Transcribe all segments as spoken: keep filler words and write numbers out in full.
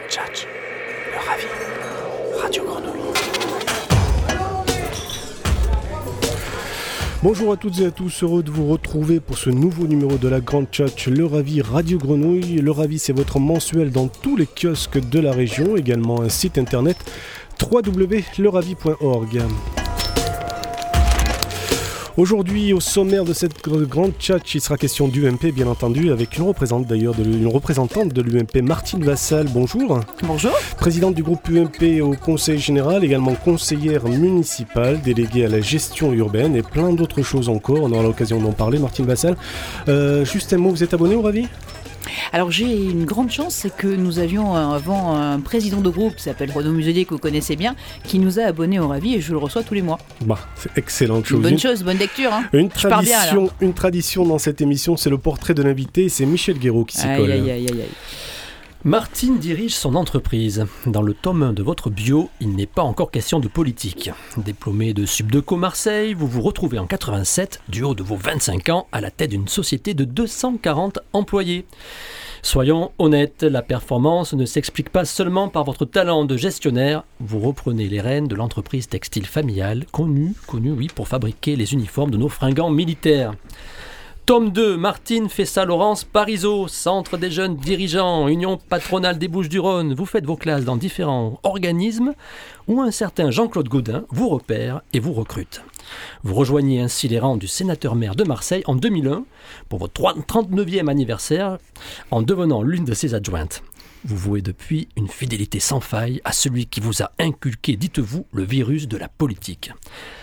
tchatch, le ravi, Radio Grenouille. Bonjour à toutes et à tous, heureux de vous retrouver pour ce nouveau numéro de la Grande Tchatch, le Ravi Radio Grenouille. Le Ravi, c'est votre mensuel dans tous les kiosques de la région, également un site internet w w w point le ravi point org. Aujourd'hui, au sommaire de cette grande tchatch, il sera question d'U M P, bien entendu, avec une représentante d'ailleurs, de, une représentante de l'U M P, Martine Vassal. Bonjour. Bonjour. Présidente du groupe U M P au Conseil général, également conseillère municipale, déléguée à la gestion urbaine et plein d'autres choses encore. On aura l'occasion d'en parler, Martine Vassal. Euh, juste un mot, vous êtes abonné au Ravi ? Alors j'ai une grande chance, c'est que nous avions avant un président de groupe qui s'appelle Renaud Muselier, que vous connaissez bien, qui nous a abonnés au Ravi et je le reçois tous les mois. Bah, c'est excellente chose. Bonne chose, bonne lecture. Hein. Une je pars bien, tradition, une tradition dans cette émission, c'est le portrait de l'invité, c'est Michel Guéraud qui s'y aïe, colle. Aïe, aïe, aïe, aïe. Martine dirige son entreprise. Dans le tome un de votre bio, il n'est pas encore question de politique. Diplômé de Subdeco Marseille, vous vous retrouvez en quatre-vingt-sept, du haut de vos vingt-cinq ans, à la tête d'une société de deux cent quarante employés. Soyons honnêtes, la performance ne s'explique pas seulement par votre talent de gestionnaire. Vous reprenez les rênes de l'entreprise textile familiale, connue, connue oui, pour fabriquer les uniformes de nos fringants militaires. Tome deux, Martine Fessa-Laurence Parisot, Centre des jeunes dirigeants, Union patronale des Bouches-du-Rhône. Vous faites vos classes dans différents organismes où un certain Jean-Claude Gaudin vous repère et vous recrute. Vous rejoignez ainsi les rangs du sénateur-maire de Marseille en deux mille un pour votre trente-neuvième anniversaire en devenant l'une de ses adjointes. Vous vouez depuis une fidélité sans faille à celui qui vous a inculqué, dites-vous, le virus de la politique.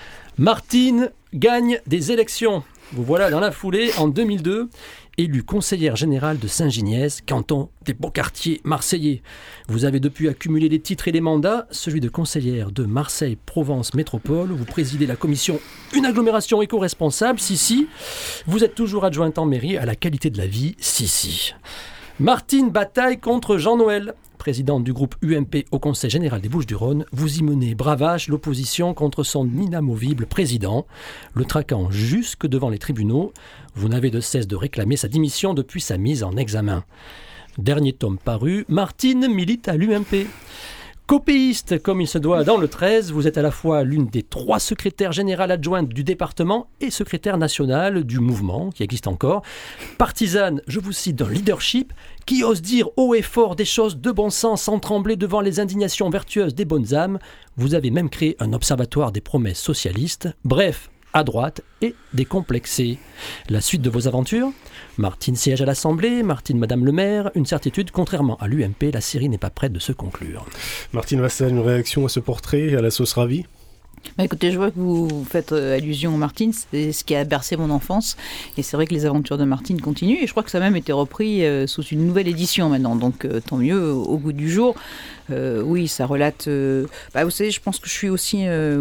Martine gagne des élections. Vous voilà dans la foulée en deux mille deux, élue conseillère générale de Saint-Giniès, canton des Beaux-Quartiers marseillais. Vous avez depuis accumulé les titres et les mandats, celui de conseillère de Marseille-Provence Métropole. Vous présidez la commission Une agglomération éco-responsable, si si. Vous êtes toujours adjointe en mairie à la qualité de la vie, si si. Martine bataille contre Jean-Noël. Présidente du groupe U M P au Conseil général des Bouches-du-Rhône, vous y menez bravache l'opposition contre son inamovible président, le traquant jusque devant les tribunaux. Vous n'avez de cesse de réclamer sa démission depuis sa mise en examen. Dernier tome paru, Martine milite à l'U M P. Copéiste comme il se doit dans le treize, vous êtes à la fois l'une des trois secrétaires générales adjointes du département et secrétaire nationale du mouvement, qui existe encore. Partisane, je vous cite, d'un leadership qui ose dire haut et fort des choses de bon sens sans trembler devant les indignations vertueuses des bonnes âmes. Vous avez même créé un observatoire des promesses socialistes. Bref, à droite et décomplexée. La suite de vos aventures ? Martine siège à l'Assemblée, Martine Madame le maire. Une certitude, contrairement à l'U M P, la série n'est pas prête de se conclure. Martine Vassal, une réaction à ce portrait, à la sauce Ravi ? Bah écoutez, je vois que vous faites euh, allusion à Martine, c'est ce qui a bercé mon enfance. Et c'est vrai que les aventures de Martine continuent. Et je crois que ça a même été repris euh, sous une nouvelle édition maintenant. Donc euh, tant mieux, au, au goût du jour. Euh, oui, ça relate... Euh, bah, vous savez, je pense que je suis aussi euh,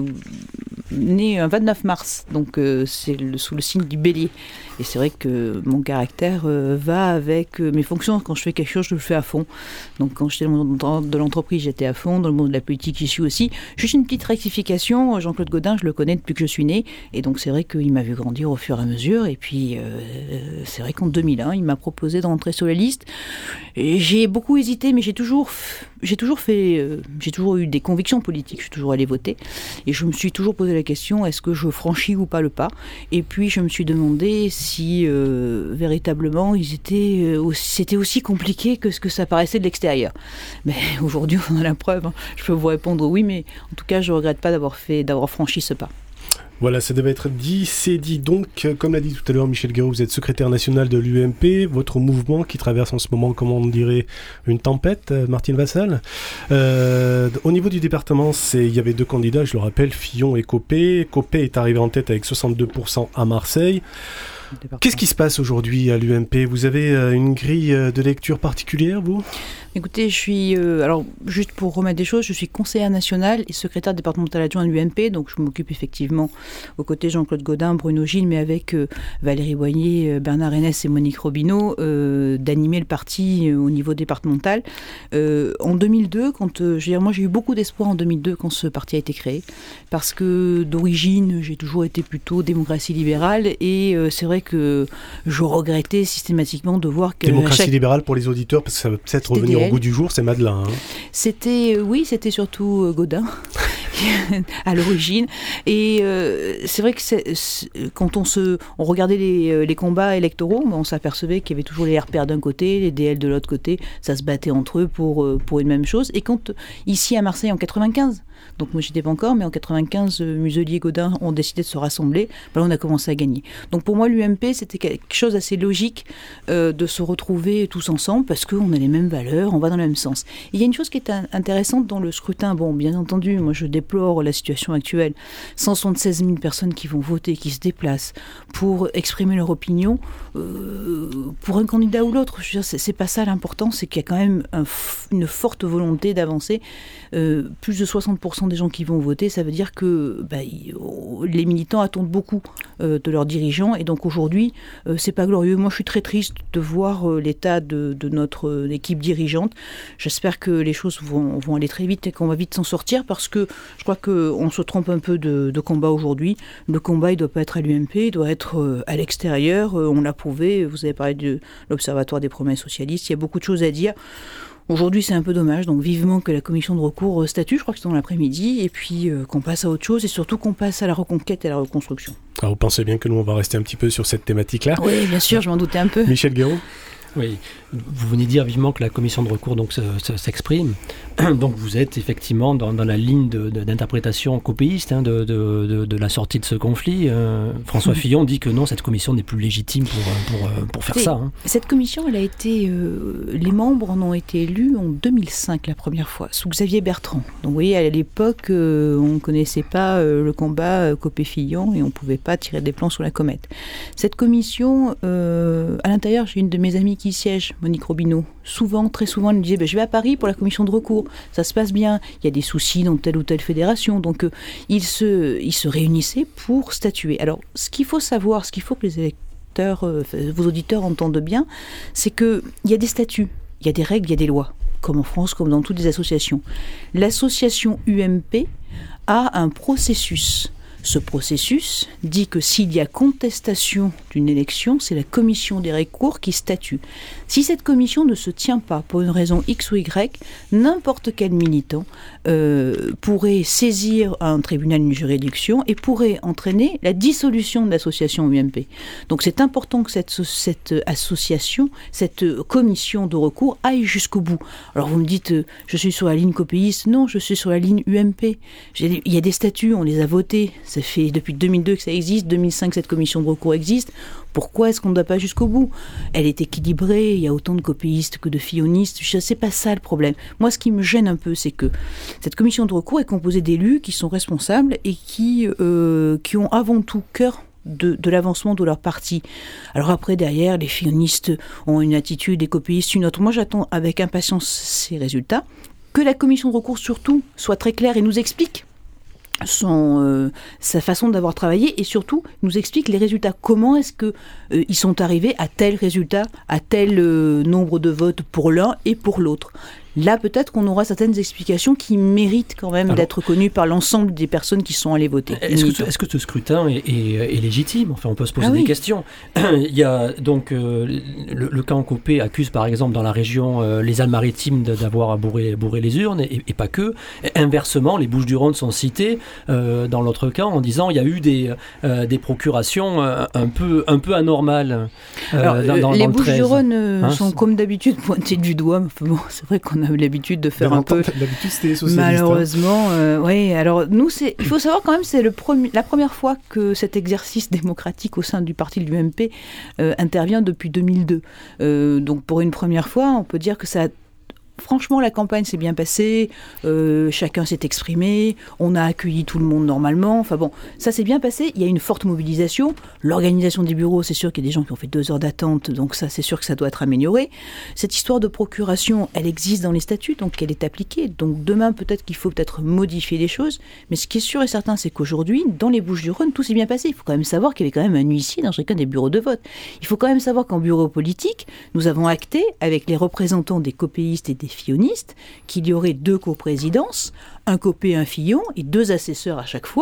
née un vingt-neuf mars. Donc euh, c'est le, sous le signe du bélier. Et c'est vrai que mon caractère euh, va avec euh, mes fonctions. Quand je fais quelque chose, je le fais à fond. Donc quand j'étais dans le monde de l'entreprise, j'étais à fond. Dans le monde de la politique, j'y suis aussi. Juste une petite rectification. Jean-Claude Gaudin, je le connais depuis que je suis née. Et donc c'est vrai qu'il m'a vu grandir au fur et à mesure. Et puis euh, c'est vrai qu'en deux mille un, il m'a proposé d'entrer sur la liste. Et j'ai beaucoup hésité, mais j'ai toujours, j'ai toujours fait, euh, j'ai toujours eu des convictions politiques. Je suis toujours allée voter. Et je me suis toujours posé la question, est-ce que je franchis ou pas le pas ? Et puis je me suis demandé si euh, véritablement ils étaient, euh, aussi, c'était aussi compliqué que ce que ça paraissait de l'extérieur. Mais aujourd'hui, on a la preuve. Hein. Je peux vous répondre oui, mais en tout cas, je ne regrette pas d'avoir fait, d'avoir franchi ce pas. Voilà, ça devait être dit, c'est dit. Donc, comme l'a dit tout à l'heure Michel Guéraud, vous êtes secrétaire national de l'U M P, votre mouvement qui traverse en ce moment, comment on dirait, une tempête, Martine Vassal. Euh, au niveau du département, c'est, il y avait deux candidats, je le rappelle, Fillon et Copé. Copé est arrivé en tête avec soixante-deux pour cent à Marseille. Qu'est-ce qui se passe aujourd'hui à l'U M P ? Vous avez une grille de lecture particulière, vous ? Écoutez, je suis, euh, alors juste pour remettre des choses, je suis conseillère nationale et secrétaire départementale adjoint de l'U M P, donc je m'occupe effectivement aux côtés de Jean-Claude Gaudin, Bruno Gilles, mais avec euh, Valérie Boignet, Bernard Henès et Monique Robineau, euh, d'animer le parti euh, au niveau départemental. Euh, en deux mille deux, quand, euh, je veux dire, moi j'ai eu beaucoup d'espoir en deux mille deux quand ce parti a été créé, parce que d'origine j'ai toujours été plutôt démocratie libérale et euh, c'est vrai vrai que je regrettais systématiquement de voir que... Démocratie chaque... libérale pour les auditeurs, parce que ça va peut-être C'était revenir D L. au goût du jour, c'est Madelin. Hein. C'était, oui, c'était surtout Gaudin à l'origine. Et euh, c'est vrai que c'est, c'est, quand on, se, on regardait les, les combats électoraux, on s'apercevait qu'il y avait toujours les R P R d'un côté, les D L de l'autre côté. Ça se battait entre eux pour, pour une même chose. Et quand, ici à Marseille en quatre-vingt-quinze, donc moi j'étais pas encore, mais en quatre-vingt-quinze, Muselier et Gaudin ont décidé de se rassembler. Ben là, on a commencé à gagner. Donc pour moi, l'U M P, c'était quelque chose d'assez logique euh, de se retrouver tous ensemble parce qu'on a les mêmes valeurs, on va dans le même sens. Et il y a une chose qui est un, intéressante dans le scrutin. Bon, bien entendu, moi je déplore la situation actuelle. cent soixante-seize mille personnes qui vont voter, qui se déplacent pour exprimer leur opinion euh, pour un candidat ou l'autre. Je veux dire, c'est, c'est pas ça l'important, c'est qu'il y a quand même un, une forte volonté d'avancer. Euh, plus de soixante pour cent des gens qui vont voter, ça veut dire que bah, les militants attendent beaucoup euh, de leurs dirigeants et donc aujourd'hui, euh, c'est pas glorieux. Moi, je suis très triste de voir euh, l'état de, de notre euh, équipe dirigeante. J'espère que les choses vont, vont aller très vite et qu'on va vite s'en sortir parce que je crois qu'on se trompe un peu de, de combat aujourd'hui. Le combat, il ne doit pas être à l'U M P, il doit être euh, à l'extérieur. Euh, on l'a prouvé, vous avez parlé de l'Observatoire des promesses socialistes, il y a beaucoup de choses à dire. Aujourd'hui, c'est un peu dommage, donc vivement que la commission de recours statue, je crois que c'est dans l'après-midi, et puis euh, qu'on passe à autre chose, et surtout qu'on passe à la reconquête et à la reconstruction. Alors vous pensez bien que nous, on va rester un petit peu sur cette thématique-là ? Oui, bien sûr, je m'en doutais un peu. Michel Guéraud ? Oui, vous venez dire vivement que la commission de recours donc, s'exprime. Donc vous êtes effectivement dans, dans la ligne de, de, d'interprétation copéiste hein, de, de, de, de la sortie de ce conflit. Euh, François mmh. Fillon dit que non, cette commission n'est plus légitime pour, pour, pour faire Et ça. Hein. Cette commission, elle a été, euh, les membres en ont été élus en deux mille cinq la première fois, sous Xavier Bertrand. Donc vous voyez, à l'époque, euh, on ne connaissait pas euh, le combat euh, Copé-Fillon et on ne pouvait pas tirer des plans sur la comète. Cette commission, euh, à l'intérieur, j'ai une de mes amies qui siège, Monique Robineau. Souvent, très souvent, elle me disait ben, « je vais à Paris pour la commission de recours, ça se passe bien, il y a des soucis dans telle ou telle fédération ». Donc, euh, ils, se, ils se réunissaient pour statuer. Alors, ce qu'il faut savoir, ce qu'il faut que les électeurs, euh, vos auditeurs entendent bien, c'est qu'il y a des statuts, il y a des règles, il y a des lois, comme en France, comme dans toutes les associations. L'association U M P a un processus. Ce processus dit que s'il y a contestation d'une élection, c'est la commission des recours qui statue. Si cette commission ne se tient pas pour une raison X ou Y, n'importe quel militant euh, pourrait saisir un tribunal, une juridiction et pourrait entraîner la dissolution de l'association U M P. Donc c'est important que cette, cette association, cette commission de recours aille jusqu'au bout. Alors vous me dites, euh, je suis sur la ligne copéiste. Non, je suis sur la ligne U M P. J'ai, il y a des statuts, on les a votés. Ça fait depuis deux mille deux que ça existe, deux mille cinq cette commission de recours existe. Pourquoi est-ce qu'on ne va pas jusqu'au bout ? Elle est équilibrée, il y a autant de copéistes que de fillonistes, c'est pas ça le problème. Moi, ce qui me gêne un peu, c'est que cette commission de recours est composée d'élus qui sont responsables et qui, euh, qui ont avant tout cœur De, de l'avancement de leur parti. Alors après, derrière, les fillonistes ont une attitude, les copéistes une autre. Moi, j'attends avec impatience ces résultats. Que la commission de recours, surtout, soit très claire et nous explique son, euh, sa façon d'avoir travaillé et surtout nous explique les résultats. Comment est-ce qu'ils euh, sont arrivés à tel résultat, à tel euh, nombre de votes pour l'un et pour l'autre. Là, peut-être qu'on aura certaines explications qui méritent quand même Alors, d'être connues par l'ensemble des personnes qui sont allées voter. Est-ce que, est-ce que ce scrutin est, est, est légitime ? Enfin, on peut se poser ah des oui. questions. Il y a donc euh, le, le camp Copé accuse par exemple dans la région euh, les Alpes-Maritimes d'avoir bourré, bourré les urnes et, et pas que. Et inversement, les Bouches-du-Rhône sont citées euh, dans l'autre camp en disant il y a eu des, euh, des procurations euh, un peu un peu anormales. Euh, Alors, dans, dans, les dans Bouches-du-Rhône euh, hein, sont comme d'habitude pointées du doigt. Enfin, bon, c'est vrai qu'on a eu l'habitude de faire de un peu. D'habitude, c'était les socialistes. Malheureusement, hein. euh, oui. Alors nous, c'est, il faut savoir quand même, c'est le premier, la première fois que cet exercice démocratique au sein du parti de l'U M P euh, intervient depuis deux mille deux. Euh, donc pour une première fois, on peut dire que ça a Franchement, la campagne s'est bien passée, euh, chacun s'est exprimé, on a accueilli tout le monde normalement, enfin bon, ça s'est bien passé, il y a une forte mobilisation, l'organisation des bureaux, c'est sûr qu'il y a des gens qui ont fait deux heures d'attente, donc ça c'est sûr que ça doit être amélioré. Cette histoire de procuration, elle existe dans les statuts, donc elle est appliquée, donc demain peut-être qu'il faut peut-être modifier les choses, mais ce qui est sûr et certain, c'est qu'aujourd'hui, dans les Bouches-du-Rhône, tout s'est bien passé, il faut quand même savoir qu'il y avait quand même un huissier dans chacun des bureaux de vote. Il faut quand même savoir qu'en bureau politique, nous avons acté, avec les représentants des copéistes et des fillonistes, qu'il y aurait deux coprésidences, un copé, un Fillon, et deux assesseurs à chaque fois,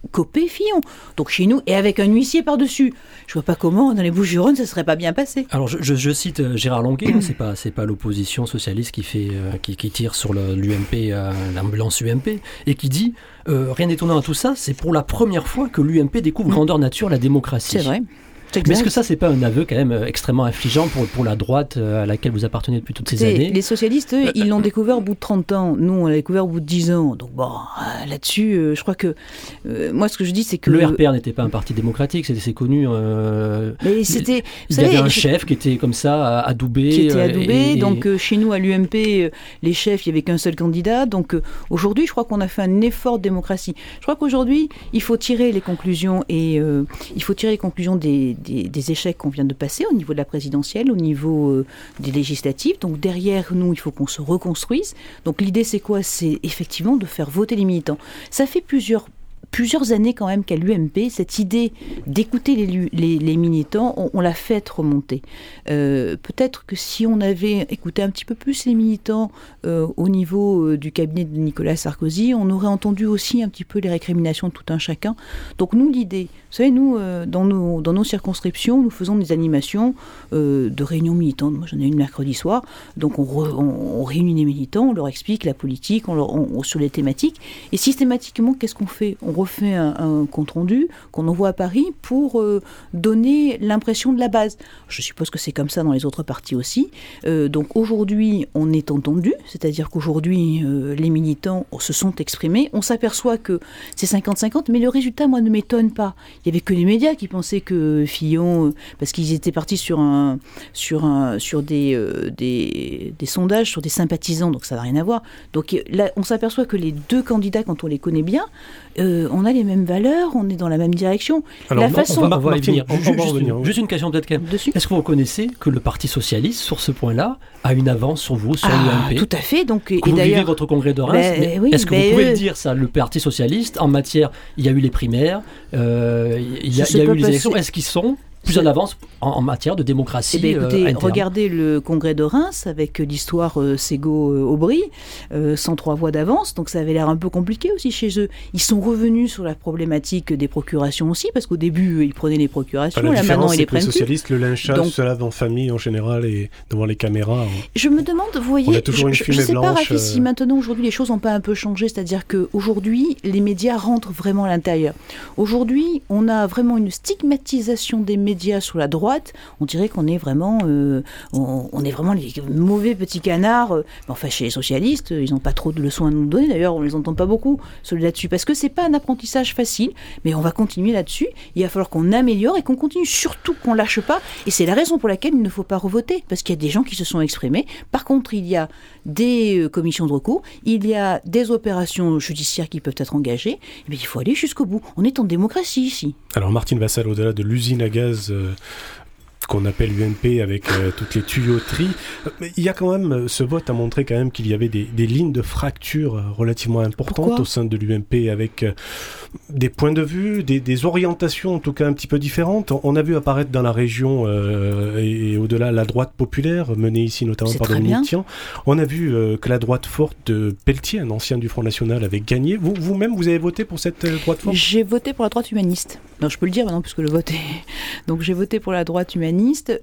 Copé, Fillon. Donc chez nous, et avec un huissier par-dessus. Je vois pas comment, dans les Bouches-du-Rhône, ça ne serait pas bien passé. Alors je, je, je cite euh, Gérard Longuet, hein, c'est pas c'est pas l'opposition socialiste qui fait euh, qui, qui tire sur le, l'U M P, euh, l'ambulance U M P, et qui dit euh, rien d'étonnant à tout ça, c'est pour la première fois que l'U M P découvre grandeur nature la démocratie. C'est vrai. Mais est-ce que ça, c'est pas un aveu quand même extrêmement affligeant pour, pour la droite à laquelle vous appartenez depuis toutes ces c'est, années? Les socialistes, eux, ils l'ont découvert au bout de trente ans. Nous, on l'a découvert au bout de dix ans. Donc bon, euh, là-dessus, euh, je crois que... Euh, moi, ce que je dis, c'est que... Le R P R n'était pas un parti démocratique, c'était, c'est connu. Euh, mais c'était... Il y savez, avait un chef qui était comme ça, adoubé. Qui était adoubé. Et, donc euh, chez nous, à l'U M P, euh, les chefs, il n'y avait qu'un seul candidat. Donc euh, aujourd'hui, je crois qu'on a fait un effort de démocratie. Je crois qu'aujourd'hui, il faut tirer les conclusions et euh, il faut tirer les conclusions des, des, des échecs qu'on vient de passer au niveau de la présidentielle, au niveau euh, des législatives. Donc derrière nous, il faut qu'on se reconstruise. Donc l'idée, c'est quoi? C'est effectivement de faire voter les militants. Ça fait plusieurs plusieurs années quand même qu'à l'U M P, cette idée d'écouter les, les, les militants, on, on l'a fait remonter. Euh, peut-être que si on avait écouté un petit peu plus les militants euh, au niveau euh, du cabinet de Nicolas Sarkozy, on aurait entendu aussi un petit peu les récriminations de tout un chacun. Donc nous, l'idée, vous savez, nous, euh, dans, nos, dans nos circonscriptions, nous faisons des animations euh, de réunions militantes. Moi, j'en ai une mercredi soir. Donc on, re, on, on réunit les militants, on leur explique la politique, on leur, on, on, sur les thématiques. Et systématiquement, qu'est-ce qu'on fait? On refait un, un compte-rendu qu'on envoie à Paris pour euh, donner l'impression de la base. Je suppose que c'est comme ça dans les autres partis aussi. Euh, donc aujourd'hui, on est entendu, c'est-à-dire qu'aujourd'hui, euh, les militants se sont exprimés. On s'aperçoit que c'est cinquante cinquante, mais le résultat, moi, ne m'étonne pas. Il n'y avait que les médias qui pensaient que Fillon, parce qu'ils étaient partis sur, un, sur, un, sur des, euh, des, des sondages, sur des sympathisants, donc ça n'a rien à voir. Donc là, on s'aperçoit que les deux candidats, quand on les connaît bien, euh, on a les mêmes valeurs, on est dans la même direction. Alors, la non, façon... on va, on va Martine, y venir. on va Juste, revenir, une, oui. juste une question peut-être quand même. Dessus. Est-ce que vous reconnaissez que le Parti Socialiste, sur ce point-là, a une avance sur vous, sur ah, l'U M P? Tout à fait. Donc, et que vous d'ailleurs, vivez votre congrès de Reims, ben, mais oui, est-ce que ben, vous pouvez euh, le dire, ça, le Parti Socialiste, en matière, il y a eu les primaires, euh, il y a, il y a eu les élections, est-ce qu'ils sont plus en avance en, en matière de démocratie? Eh bien, écoutez, euh, interne. regardez le congrès de Reims avec l'histoire euh, Ségaud-Aubry, euh, cent trois voix d'avance, donc ça avait l'air un peu compliqué aussi chez eux. Ils sont revenus sur la problématique des procurations aussi, parce qu'au début, ils prenaient les procurations, enfin, la là maintenant, ils les c'est que les prennent plus. socialistes, le lynchage Donc, se lave en famille en général et devant les caméras. On... Je me demande, vous voyez, On a toujours je une fumée ne sais pas, blanche, Rafi, si euh, maintenant, aujourd'hui, les choses n'ont pas un peu changé, c'est-à-dire qu'aujourd'hui, les médias rentrent vraiment à l'intérieur. Aujourd'hui, on a vraiment une stigmatisation des médias sur la droite. On dirait qu'on est vraiment, euh, on, on est vraiment les mauvais petits canards. Euh, enfin, chez les socialistes, ils n'ont pas trop de leçons à nous donner. D'ailleurs, on les entend pas beaucoup là-dessus, parce que c'est pas un apprentissage facile. Mais on va continuer là-dessus. Il va falloir qu'on améliore et qu'on continue, surtout qu'on lâche pas. Et c'est la raison pour laquelle il ne faut pas revoter, parce qu'il y a des gens qui se sont exprimés. Par contre, il y a des euh, commissions de recours, il y a des opérations judiciaires qui peuvent être engagées. Mais il faut aller jusqu'au bout. On est en démocratie ici. Alors Martine Vassal, au-delà de l'usine à gaz euh, qu'on appelle U M P avec euh, toutes les tuyauteries, euh, mais il y a quand même, ce vote a montré quand même qu'il y avait des, des lignes de fracture euh, relativement importantes Pourquoi au sein de l'U M P, avec euh, des points de vue, des, des orientations en tout cas un petit peu différentes. On a vu apparaître dans la région euh, et, et au-delà la droite populaire, menée ici notamment C'est par très Dominique bien. Tian. On a vu euh, que la droite forte de Pelletier, un ancien du Front National, avait gagné. Vous, vous-même, vous avez voté pour cette euh, droite forte? J'ai voté pour la droite humaniste. Non, je peux le dire maintenant puisque le vote est... Donc j'ai voté pour la droite humaniste.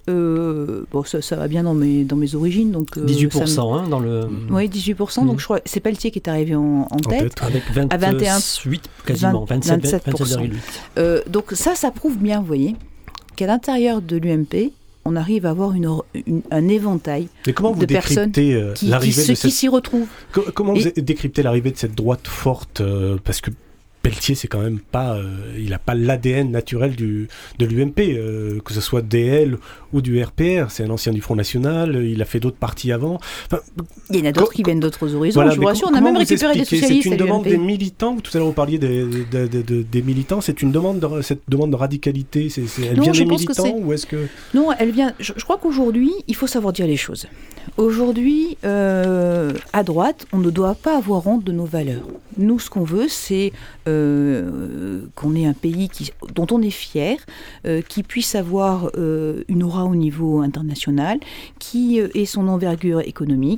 Euh, bon, ça, ça va bien dans mes, dans mes origines. Donc, euh, dix-huit pour cent ça me... hein, dans le... Oui, dix-huit pour cent. Mmh. Donc je crois c'est Pelletier qui est arrivé en, en tête. tête. Avec À vingt et un, vingt-huit quasiment, vingt-sept virgule huit. Euh, donc ça, ça prouve bien, vous voyez, qu'à l'intérieur de l'U M P, on arrive à avoir une, une, un éventail Mais comment vous de personnes décryptez euh, qui, qui, l'arrivée se- de cette... qui s'y retrouvent. Co- Comment Et- vous décryptez l'arrivée de cette droite forte euh, parce que Pelletier, c'est quand même pas, euh, il n'a pas l'A D N naturel du, de l'U M P, euh, que ce soit D L ou du R P R. C'est un ancien du Front National, il a fait d'autres partis avant. Enfin, Il y en a d'autres Co- qui viennent d'autres horizons, voilà, je vous mais rassure. com- On a comment même vous récupéré des expliquez? socialistes C'est une à l'U M demande P. des militants. Tout à l'heure, vous parliez des, de- de- de- des militants. C'est une demande, de, cette demande de radicalité. C'est, c'est, elle Non, vient je des pense que militants c'est- ou est-ce que Non, elle vient. Je, je crois qu'aujourd'hui, il faut savoir dire les choses. Aujourd'hui, euh, à droite, on ne doit pas avoir honte de nos valeurs. Nous, ce qu'on veut, c'est euh, qu'on ait un pays qui, dont on est fier, euh, qui puisse avoir euh, une aura au niveau international, qui euh, ait son envergure économique,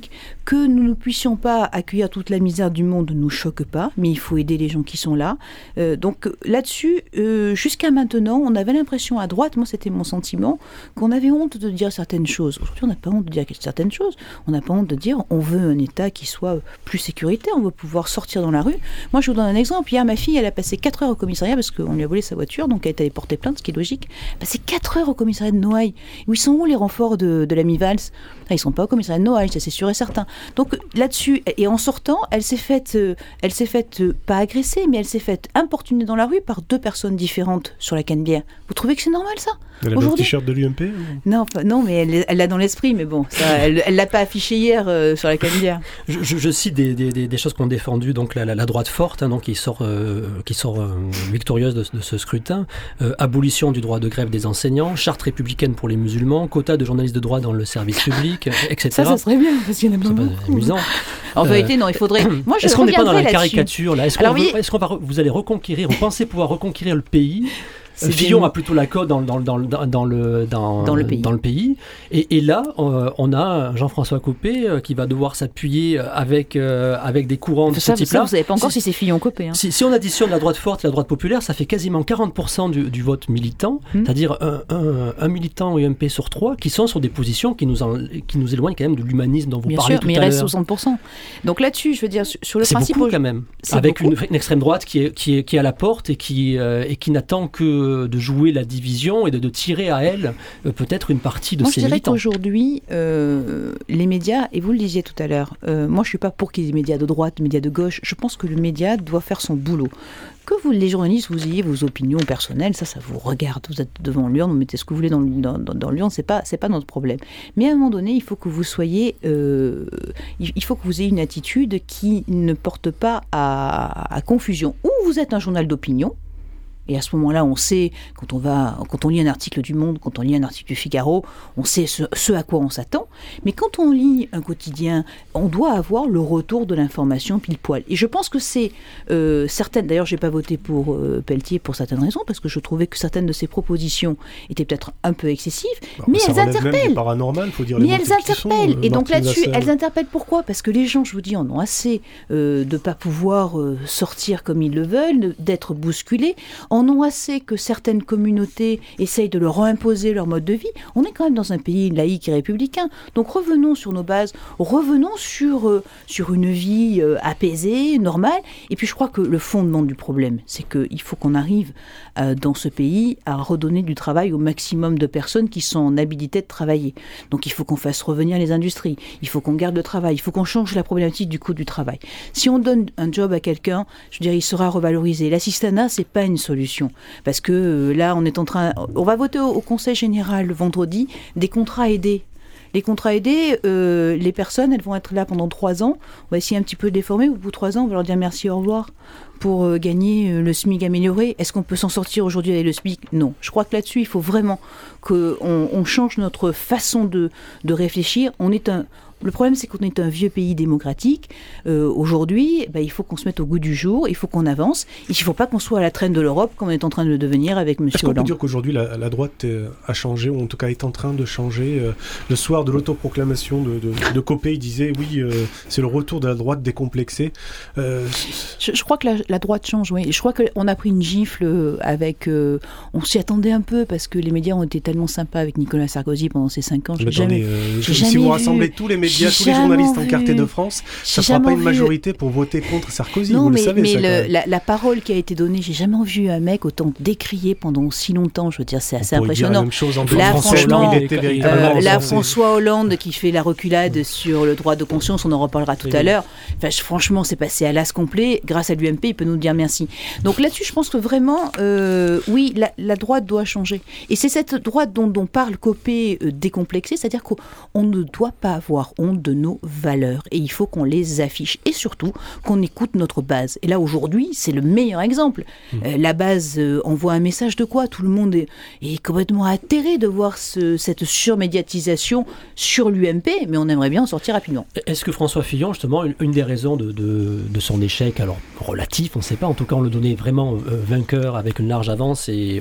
Que nous ne puissions pas accueillir toute la misère du monde ne nous choque pas, mais il faut aider les gens qui sont là. Euh, donc là-dessus, euh, jusqu'à maintenant, on avait l'impression à droite, moi c'était mon sentiment, qu'on avait honte de dire certaines choses. Aujourd'hui, on n'a pas honte de dire certaines choses. On n'a pas honte de dire on veut un État qui soit plus sécuritaire, on veut pouvoir sortir dans la rue. Moi, je vous donne un exemple. Hier, ma fille, elle a passé quatre heures au commissariat parce qu'on lui a volé sa voiture, donc elle est allée porter plainte, ce qui est logique. Elle a passé quatre heures au commissariat de Noailles. Où ils sont où les renforts de, de l'ami Valls ? Ah, ils ne sont pas au commissariat de Noailles, ça c'est sûr et certain. Donc là-dessus, et en sortant, elle s'est faite, euh, elle s'est faite euh, pas agressée, mais elle s'est faite importuner dans la rue par deux personnes différentes sur la Canebière. Vous trouvez que c'est normal ça ? Elle avait le t-shirt de l'U M P ou... Non, pas, non, mais elle, elle l'a dans l'esprit, mais bon, ça, elle, elle l'a pas affiché hier euh, sur la Canebière. Je, je, je cite des, des, des choses qu'ont défendu donc la, la, la droite forte, hein, donc qui sort, euh, qui sort euh, victorieuse de, de ce scrutin. Euh, abolition du droit de grève des enseignants, charte républicaine pour les musulmans, quota de journalistes de droit dans le service public, et cetera. Ça, ça serait bien parce qu'il y en a pas beaucoup. C'est amusant. En euh, vérité, non, il faudrait. Moi, je est-ce qu'on n'est pas dans la caricature là ? Est-ce qu'on Alors, veut, oui. est-ce qu'on va, vous allez reconquérir, vous pensez pouvoir reconquérir le pays ? C'est Fillon des... a plutôt la cote dans, dans, dans, dans, dans, le, dans, dans le pays. Dans le pays. Et, et là, euh, on a Jean-François Copé euh, qui va devoir s'appuyer avec, euh, avec des courants de ça, ce type-là. Vous ne savez pas encore si, si c'est Fillon-Copé. Hein. Si, si on additionne la droite forte et la droite populaire, ça fait quasiment quarante pour cent du, du vote militant, hum. c'est-à-dire un, un, un militant U M P sur trois qui sont sur des positions qui nous, en, qui nous éloignent quand même de l'humanisme dont vous Bien parlez sûr, tout mais à l'heure. il reste soixante pour cent. Donc là-dessus, je veux dire, sur le c'est principe... C'est beaucoup quand même, avec une, une extrême droite qui est, qui est, qui est à la porte et qui, euh, et qui n'attend que de jouer la division et de, de tirer à elle euh, peut-être une partie de moi, ses militants. Moi, je dirais militants. qu'aujourd'hui, euh, les médias, et vous le disiez tout à l'heure, euh, moi, je ne suis pas pour qu'il y ait des médias de droite, des médias de gauche. Je pense que le média doit faire son boulot. Que vous, les journalistes, vous ayez vos opinions personnelles, ça, ça vous regarde. Vous êtes devant l'urne, vous mettez ce que vous voulez dans, dans, dans, dans l'urne, c'est pas, c'est pas notre problème. Mais à un moment donné, il faut que vous soyez, euh, il faut que vous ayez une attitude qui ne porte pas à, à confusion. Ou vous êtes un journal d'opinion. Et à ce moment-là, on sait, quand on va, quand on lit un article du Monde, quand on lit un article du Figaro, on sait ce, ce à quoi on s'attend. Mais quand on lit un quotidien, on doit avoir le retour de l'information pile poil. Et je pense que c'est euh, certaines. D'ailleurs, j'ai pas voté pour euh, Pelletier pour certaines raisons, parce que je trouvais que certaines de ses propositions étaient peut-être un peu excessives. Bah, mais ça elles interpellent. Même du paranormal, faut dire. Mais les elles interpellent. Sont, et donc là-dessus, Vassal. elles interpellent pourquoi ? Parce que les gens, je vous dis, en ont assez euh, de pas pouvoir euh, sortir comme ils le veulent, d'être bousculés. En ont assez que certaines communautés essayent de leur imposer leur mode de vie. On est quand même dans un pays laïque et républicain. Donc revenons sur nos bases, revenons sur, euh, sur une vie euh, apaisée, normale. Et puis je crois que le fondement du problème, c'est qu'il faut qu'on arrive euh, dans ce pays à redonner du travail au maximum de personnes qui sont en habilité de travailler. Donc il faut qu'on fasse revenir les industries, il faut qu'on garde le travail, il faut qu'on change la problématique du coût du travail. Si on donne un job à quelqu'un, je veux dire, il sera revalorisé. L'assistanat, c'est pas une solution. Parce que euh, là, on est en train... On va voter au, au Conseil général le vendredi des contrats aidés. Les contrats aidés, euh, les personnes, elles vont être là pendant trois ans. On va essayer un petit peu de les former. Au bout de trois ans, on va leur dire merci, au revoir, pour euh, gagner euh, le SMIC amélioré. Est-ce qu'on peut s'en sortir aujourd'hui avec le SMIC ? Non. Je crois que là-dessus, il faut vraiment qu'on on change notre façon de, de réfléchir. On est un... Le problème, c'est qu'on est un vieux pays démocratique. Euh, aujourd'hui, bah, il faut qu'on se mette au goût du jour, il faut qu'on avance. Il ne faut pas qu'on soit à la traîne de l'Europe comme on est en train de le devenir avec M. Hollande. Est-ce qu'on peut dire qu'aujourd'hui, la, la droite euh, a changé, ou en tout cas est en train de changer euh, le soir de l'autoproclamation de, de, de Copé, il disait, oui, euh, c'est le retour de la droite décomplexée. Euh... Je, je crois que la, la droite change, oui. Je crois qu'on a pris une gifle avec... Euh, on s'y attendait un peu, parce que les médias ont été tellement sympas avec Nicolas Sarkozy pendant ces cinq ans. J'ai jamais, euh, j'ai si jamais vous vu, rassemblez tous les médias, tous les journalistes encartés de France, ça ne fera pas une vu... majorité pour voter contre Sarkozy, non, vous mais, le savez. mais ça, le, la, la parole qui a été donnée, j'ai jamais vu un mec autant décrié pendant si longtemps, je veux dire, c'est assez impressionnant. Dire la même chose en là, François franchement, Hollande, était euh, là, François Hollande qui fait la reculade sur le droit de conscience, on en reparlera tout oui. à l'heure. Enfin, franchement, c'est passé à l'as complet. Grâce à l'U M P, il peut nous dire merci. Donc là-dessus, je pense que vraiment, euh, oui, la, la droite doit changer. Et c'est cette droite dont, dont parle Copé euh, décomplexée, c'est-à-dire qu'on ne doit pas avoir honte de nos valeurs. Et il faut qu'on les affiche. Et surtout, qu'on écoute notre base. Et là, aujourd'hui, c'est le meilleur exemple. Mmh. Euh, la base euh, envoie un message de quoi ? Tout le monde est, est complètement atterré de voir ce, cette surmédiatisation sur l'U M P, mais on aimerait bien en sortir rapidement. Est-ce que François Fillon, justement, une des raisons de, de, de son échec, alors relatif, on ne sait pas, en tout cas, on le donnait vraiment euh, vainqueur avec une large avance et...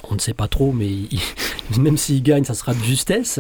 on ne sait pas trop, mais il, même s'il gagne, ça sera de justesse.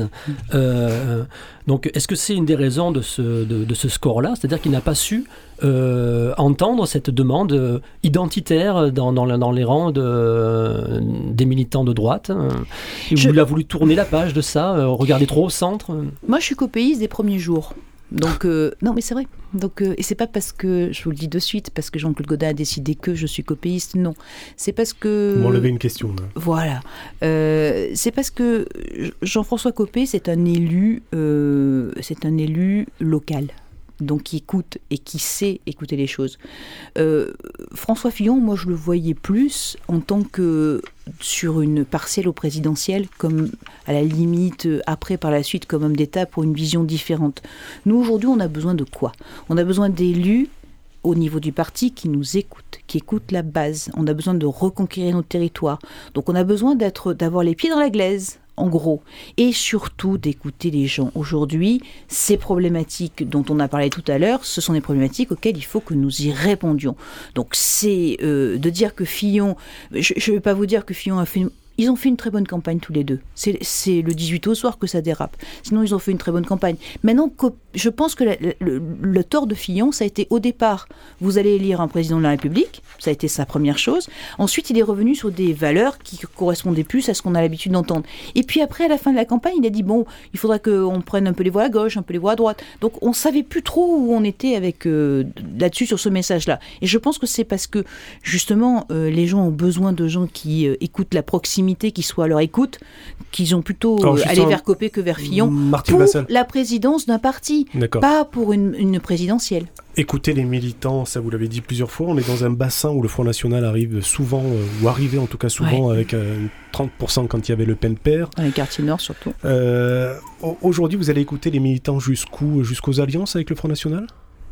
Euh, donc, est-ce que c'est une des raisons de ce, de, de ce score-là ? C'est-à-dire qu'il n'a pas su euh, entendre cette demande euh, identitaire dans, dans, dans les rangs de, euh, des militants de droite. Euh, Je... Il a voulu tourner la page de ça, euh, regarder trop au centre. Moi, je suis copéiste des premiers jours. Donc, euh, non, mais c'est vrai. Donc, euh, et c'est pas parce que, je vous le dis de suite, parce que Jean-Claude Gaudin a décidé que je suis copéiste, non. C'est parce que... Vous m'enlevez une question, là. Voilà. Euh, c'est parce que Jean-François Copé, c'est un élu, euh, c'est un élu local. Donc qui écoute et qui sait écouter les choses. Euh, François Fillon, moi je le voyais plus en tant que sur une partielle au présidentiel, comme à la limite après par la suite comme homme d'État pour une vision différente. Nous aujourd'hui on a besoin de quoi ? On a besoin d'élus au niveau du parti qui nous écoutent, qui écoutent la base. On a besoin de reconquérir notre territoire. Donc on a besoin d'être, d'avoir les pieds dans la glaise. En gros, et surtout d'écouter les gens. Aujourd'hui, ces problématiques dont on a parlé tout à l'heure, ce sont des problématiques auxquelles il faut que nous y répondions. Donc c'est euh, de dire que Fillon, je ne vais pas vous dire que Fillon a fait une... Ils ont fait une très bonne campagne tous les deux. C'est, c'est le dix-huit au soir que ça dérape. Sinon, ils ont fait une très bonne campagne. Maintenant, je pense que la, le, le tort de Fillon, ça a été au départ, vous allez élire un président de la République, ça a été sa première chose. Ensuite, il est revenu sur des valeurs qui correspondaient plus à ce qu'on a l'habitude d'entendre. Et puis après, à la fin de la campagne, il a dit, bon, il faudra qu'on prenne un peu les voix à gauche, un peu les voix à droite. Donc, on ne savait plus trop où on était avec, euh, là-dessus, sur ce message-là. Et je pense que c'est parce que, justement, euh, les gens ont besoin de gens qui euh, écoutent la proximité, qui soient à leur écoute, qu'ils ont plutôt Alors, euh, allé vers Copé que vers Fillon Martine pour Vassal. La présidence d'un parti, D'accord. Pas pour une, une présidentielle. Écoutez les militants, ça vous l'avez dit plusieurs fois, on est dans un bassin où le Front National arrive souvent, euh, ou arrivait en tout cas souvent, ouais. avec euh, trente pour cent quand il y avait Le Pen père. Dans les quartiers nord surtout. Euh, aujourd'hui, vous allez écouter les militants jusqu'où, jusqu'aux alliances avec le Front National ?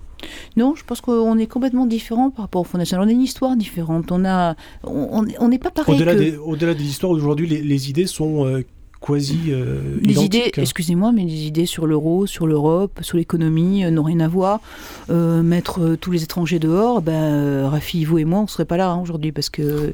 Non, je pense qu'on est complètement différent par rapport au Front National. On a une histoire différente. On a, on, on n'est pas pareil. Au-delà, que... des, au-delà des histoires d'aujourd'hui, les, les idées sont euh, quasi euh, les identiques. idées, excusez-moi, mais les idées sur l'euro, sur l'Europe, sur l'économie euh, n'ont rien à voir. Euh, mettre euh, tous les étrangers dehors, ben, euh, Rafi, vous et moi, on ne serait pas là hein, aujourd'hui parce que euh,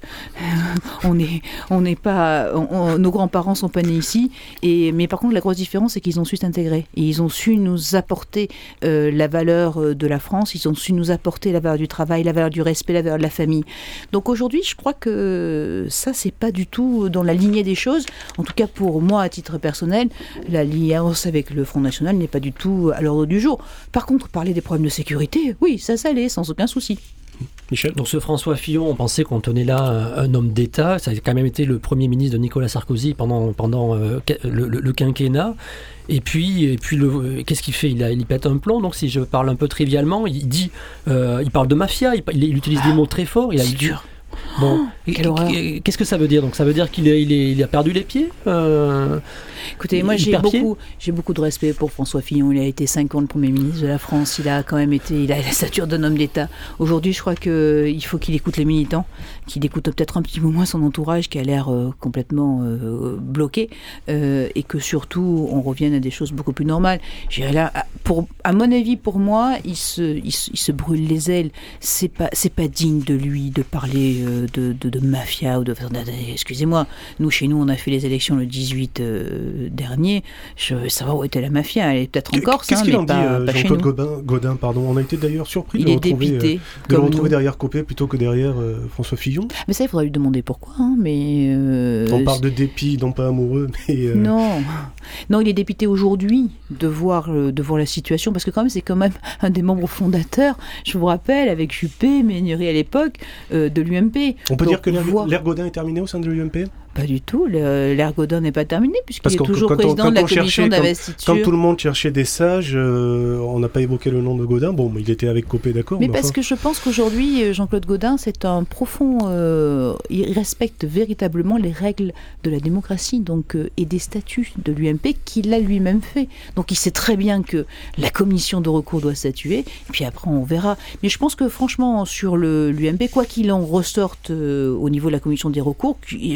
on est, on n'est pas, on, on, nos grands-parents sont pas nés ici. Et mais par contre, la grosse différence, c'est qu'ils ont su s'intégrer et ils ont su nous apporter euh, la valeur de la France. Ils ont su nous apporter la valeur du travail, la valeur du respect, la valeur de la famille. Donc aujourd'hui, je crois que ça, c'est pas du tout dans la lignée des choses. En tout cas pour moi, à titre personnel, l'alliance avec le Front National n'est pas du tout à l'ordre du jour. Par contre, parler des problèmes de sécurité, oui, ça, ça l'est, sans aucun souci. Michel ? Donc ce François Fillon, on pensait qu'on tenait là un, un homme d'État. Ça a quand même été le Premier ministre de Nicolas Sarkozy pendant, pendant euh, le, le, le quinquennat. Et puis, et puis le, qu'est-ce qu'il fait ? il, a, il pète un plomb. Donc si je parle un peu trivialement, il dit, euh, il parle de mafia, il, il utilise des mots très forts. Il a, C'est il, dur. Bon, oh, quelle horreur. Qu'est-ce que ça veut dire ? Donc ça veut dire qu'il est, il est, il a perdu les pieds euh, Écoutez, moi j'ai beaucoup, j'ai beaucoup de respect pour François Fillon. Il a été cinq ans le Premier ministre de la France. Il a quand même été, il a la stature d'un homme d'État. Aujourd'hui, je crois qu'il faut qu'il écoute les militants, qu'il écoute peut-être un petit peu moins son entourage qui a l'air euh, complètement euh, bloqué, euh, et que surtout on revienne à des choses beaucoup plus normales. J'irais là, pour, à mon avis, pour moi, il se, il, il se brûle les ailes. C'est pas, c'est pas digne de lui de parler euh, de, de, de mafia ou de, de, de. Excusez-moi, nous chez nous, on a fait les élections le dix-huit euh, dernier. Je veux savoir où était la mafia. Elle est peut-être en Corse, Qu'est-ce hein, qu'il mais en pas, dit, pas Jean-Claude chez nous. Godin, Godin, pardon. On a été d'ailleurs surpris il de le est retrouver, dépité, euh, de le retrouver derrière Copé plutôt que derrière euh, François Fillon. Mais ça, il faudrait lui demander pourquoi. Hein, mais euh, on parle de dépit, non pas amoureux, mais euh... non, non, il est dépité aujourd'hui de voir euh, de voir la situation parce que quand même c'est quand même un des membres fondateurs. Je vous rappelle avec Juppé, Méneri à l'époque euh, de l'U M P. On peut Donc, dire que l'ère, voir... l'ère Godin est terminée au sein de l'U M P ? Pas du tout. Le, l'ère Godin n'est pas terminée puisqu'il est toujours quand président on, de la commission cherchait, d'investiture. Quand, quand tout le monde cherchait des sages, euh, on n'a pas évoqué le nom de Godin. Bon, il était avec Copé, d'accord. Mais, mais parce enfin... que je pense qu'aujourd'hui, Jean-Claude Godin, c'est un profond... Euh, il respecte véritablement les règles de la démocratie donc, euh, et des statuts de l'U M P qu'il a lui-même fait. Donc il sait très bien que la commission de recours doit statuer, et puis après on verra. Mais je pense que franchement, sur le, l'U M P, quoi qu'il en ressorte euh, au niveau de la commission des recours, j'espère qu'elle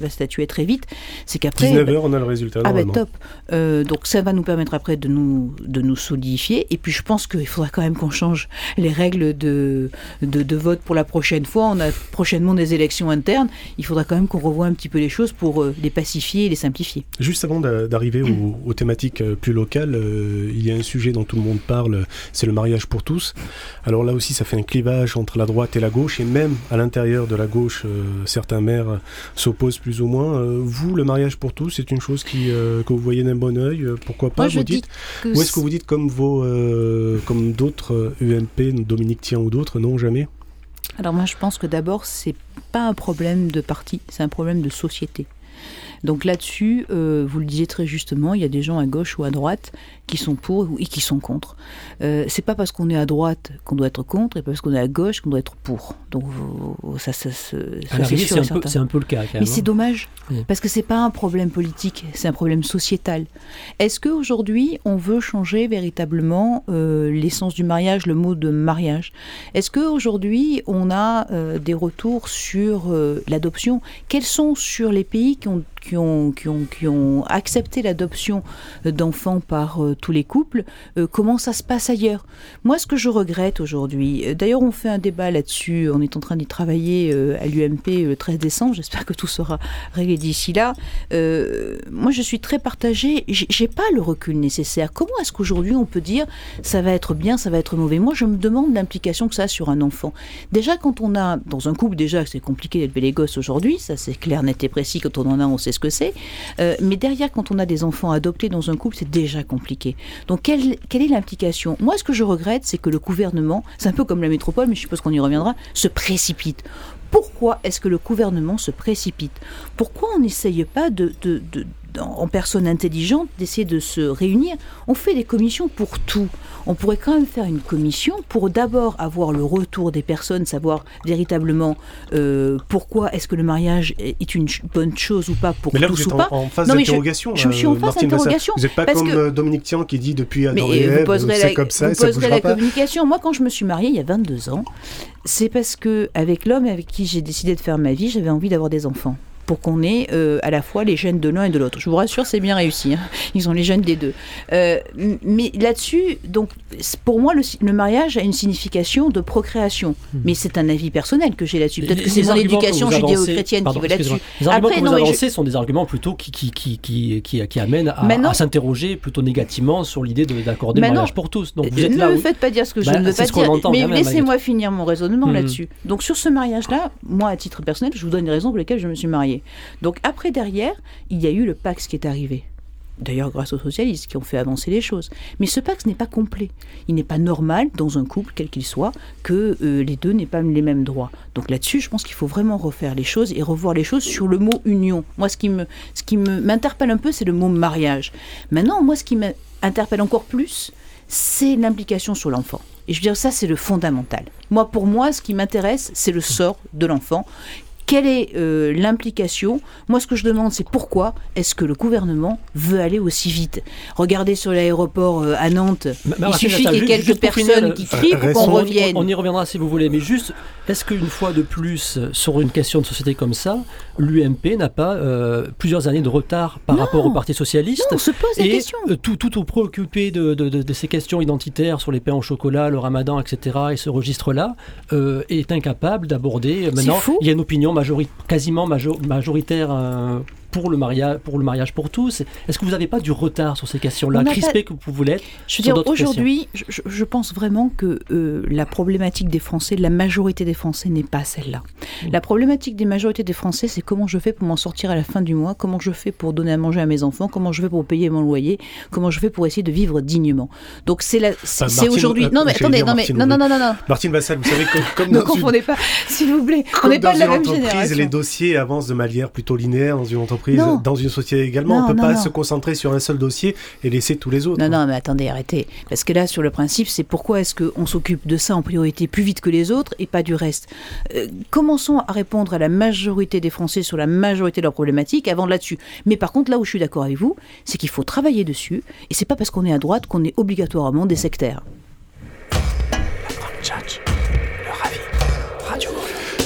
va statuer très vite, c'est qu'après... dix-neuf heures, on a le résultat. Ah ben bah top. Euh, donc ça va nous permettre après de nous, de nous solidifier. Et puis je pense qu'il faudra quand même qu'on change les règles de, de, de vote pour la prochaine fois. On a prochainement des élections internes. Il faudra quand même qu'on revoie un petit peu les choses pour euh, les pacifier et les simplifier. Juste avant d'arriver aux, aux thématiques plus locales, euh, il y a un sujet dont tout le monde parle, c'est le mariage pour tous. Alors là aussi, ça fait un clivage entre la droite et la gauche, et même à l'intérieur de la gauche, euh, certains maires s'opposent plus ou moins. Euh, vous, le mariage pour tous, c'est une chose qui, euh, que vous voyez d'un bon œil, euh, pourquoi pas, Moi, je vous dis dites que Ou est-ce que vous dites comme, vos, euh, comme d'autres euh, U M P, Dominique Tian ou d'autres, non, jamais? Alors moi, je pense que d'abord, c'est pas un problème de parti, c'est un problème de société. Donc là-dessus, euh, vous le disiez très justement, il y a des gens à gauche ou à droite qui sont pour et qui sont contre. Euh, c'est pas parce qu'on est à droite qu'on doit être contre, et pas parce qu'on est à gauche qu'on doit être pour. Donc ça, ça, ça, ça c'est sûr et certain. C'est un peu le cas quand même. Mais c'est dommage, oui. Parce que c'est pas un problème politique, c'est un problème sociétal. Est-ce qu'aujourd'hui, on veut changer véritablement euh, l'essence du mariage, le mot de mariage? Est-ce qu'aujourd'hui, on a euh, des retours sur euh, l'adoption? Quels sont sur les pays qui ont Qui ont, qui, ont, qui ont accepté l'adoption d'enfants par euh, tous les couples, euh, comment ça se passe ailleurs? Moi, ce que je regrette aujourd'hui, euh, d'ailleurs on fait un débat là-dessus, on est en train d'y travailler euh, à l'U M P le treize décembre, j'espère que tout sera réglé d'ici là. Euh, moi je suis très partagée, j'ai, j'ai pas le recul nécessaire. Comment est-ce qu'aujourd'hui on peut dire ça va être bien, ça va être mauvais? Moi je me demande l'implication que ça a sur un enfant. Déjà quand on a, dans un couple déjà c'est compliqué d'élever les gosses aujourd'hui, ça c'est clair, net et précis, quand on en a on sait ce que c'est, euh, mais derrière quand on a des enfants adoptés dans un couple c'est déjà compliqué. Donc quelle, quelle est l'implication? Moi ce que je regrette c'est que le gouvernement, c'est un peu comme la métropole mais je suppose qu'on y reviendra, se précipite. Pourquoi est-ce que le gouvernement se précipite? Pourquoi on n'essaye pas de, de, de en personne intelligente, d'essayer de se réunir? On fait des commissions pour tout. On pourrait quand même faire une commission pour d'abord avoir le retour des personnes, savoir véritablement euh, pourquoi est-ce que le mariage est une bonne chose ou pas pour mais là, tous vous êtes ou pas. En, en phase non, d'interrogation. Je, je suis en phase d'interrogation. Vous n'êtes pas comme que... Dominique Tian qui dit depuis Adam et Ève, c'est la, comme ça, vous et ça poserez bougera la pas. communication. Moi, quand je me suis mariée il y a vingt-deux ans, c'est parce que avec l'homme avec qui j'ai décidé de faire ma vie, j'avais envie d'avoir des enfants. Pour qu'on ait euh, à la fois les gènes de l'un et de l'autre. Je vous rassure, c'est bien réussi. Hein. Ils ont les gènes des deux. Euh, mais là-dessus, donc, pour moi, le, le mariage a une signification de procréation. Mmh. Mais c'est un avis personnel que j'ai là-dessus. Peut-être les, que c'est mon éducation judéo-chrétienne qui va là-dessus. Les arguments Après, que vous non, avancez je... sont des arguments plutôt qui, qui, qui, qui, qui, qui amènent à, à s'interroger plutôt négativement sur l'idée de, d'accorder Maintenant, le mariage pour tous. Donc, vous êtes ne là me où... faites pas dire ce que je bah, ne veux pas dire. Entend, mais laissez-moi même, finir mon raisonnement mmh. là-dessus. Donc, sur ce mariage-là, moi, à titre personnel, je vous donne les raisons pour lesquelles je me suis mariée. Donc, après, derrière, il y a eu le Pacs qui est arrivé. D'ailleurs, grâce aux socialistes qui ont fait avancer les choses. Mais ce Pacs n'est pas complet. Il n'est pas normal, dans un couple, quel qu'il soit, que euh, les deux n'aient pas les mêmes droits. Donc là-dessus, je pense qu'il faut vraiment refaire les choses et revoir les choses sur le mot union. Moi, ce qui, me, ce qui me, m'interpelle un peu, c'est le mot mariage. Maintenant, moi, ce qui m'interpelle encore plus, c'est l'implication sur l'enfant. Et je veux dire, ça, c'est le fondamental. Moi, pour moi, ce qui m'intéresse, c'est le sort de l'enfant. Quelle est euh, l'implication? Moi, ce que je demande, c'est pourquoi est-ce que le gouvernement veut aller aussi vite? Regardez sur l'aéroport euh, à Nantes, mais, mais il suffit qu'il y ait quelques juste personnes finir, qui crient pour qu'on revienne. On, on y reviendra si vous voulez, mais juste, est-ce qu'une fois de plus, sur une question de société comme ça, l'U M P n'a pas euh, plusieurs années de retard par non, rapport au Parti Socialiste? Non, on se pose la question. Et tout, tout au préoccupé de, de, de, de ces questions identitaires sur les pains au chocolat, le ramadan, et cetera, et ce registre-là, euh, est incapable d'aborder... Maintenant, il y a une opinion Majori- quasiment major- majoritaire euh, pour le mariage pour le mariage pour tous. Est-ce que vous n'avez pas du retard sur ces questions-là, crispé pas... que vous voulez être? Je veux dire, aujourd'hui, je, je pense vraiment que euh, la problématique des Français, de la majorité des Français, n'est pas celle-là. Mmh. La problématique des majorités des Français, c'est comment je fais pour m'en sortir à la fin du mois, comment je fais pour donner à manger à mes enfants, comment je fais pour payer mon loyer, comment je fais pour essayer de vivre dignement. Donc c'est, la, c'est, enfin, c'est aujourd'hui. Euh, non mais attendez, non mais non, non non non non. Martine Vassal, vous savez comme, comme ne confondez une... pas, s'il vous plaît. Comme on n'est pas de la même entreprise, génération. Les dossiers avancent de manière plutôt linéaire dans une entreprise, non. dans une société également. Non, on ne peut non, pas non. se concentrer sur un seul dossier et laisser tous les autres. Non, non, mais attendez, arrêtez. Parce que là, sur le principe, c'est pourquoi est-ce qu'on s'occupe de ça en priorité plus vite que les autres et pas du reste. Euh, commençons à répondre à la majorité des Français sur la majorité de leurs problématiques avant là-dessus. Mais par contre, là où je suis d'accord avec vous, c'est qu'il faut travailler dessus et c'est pas parce qu'on est à droite qu'on est obligatoirement des sectaires.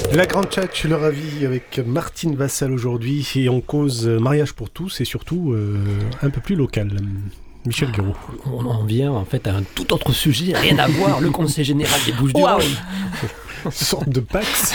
La grande chat, je suis le ravi avec Martine Vassal aujourd'hui et on cause mariage pour tous et surtout euh, un peu plus local. Michel Guéraud. On en vient en fait à un tout autre sujet, rien à voir, le Conseil général des Bouches-du-Rhône. Une sorte de Pax.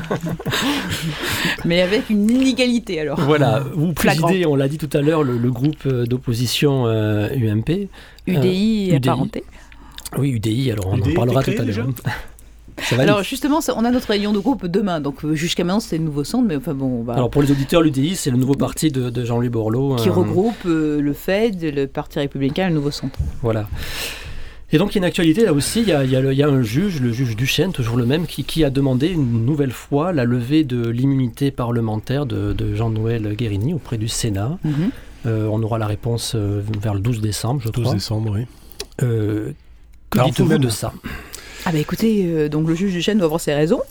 Mais avec une inégalité alors. Voilà, vous présidez, on l'a dit tout à l'heure, le, le groupe d'opposition euh, U M P. U D I euh, apparenté. Oui, U D I, alors on U D I en parlera tout à déjà l'heure. Ça va Alors justement, ça, on a notre réunion de groupe demain, donc euh, jusqu'à maintenant c'était le nouveau centre, mais enfin bon, on va... Alors pour les auditeurs, l'U D I c'est le nouveau parti de, de Jean-Louis Borloo. Qui euh, regroupe euh, le F E D, le Parti républicain et le nouveau centre. Voilà. Et donc il y a une actualité là aussi, il y a, il y a, le, il y a un juge, le juge Duchesne, toujours le même, qui, qui a demandé une nouvelle fois la levée de l'immunité parlementaire de, de Jean-Noël Guérini auprès du Sénat. Mm-hmm. Euh, on aura la réponse euh, vers le douze décembre, je douze crois. décembre, oui. Euh, que Alors, dites-vous vous-même de ça? Ah bah écoutez, euh, donc le juge Duchesne doit avoir ses raisons.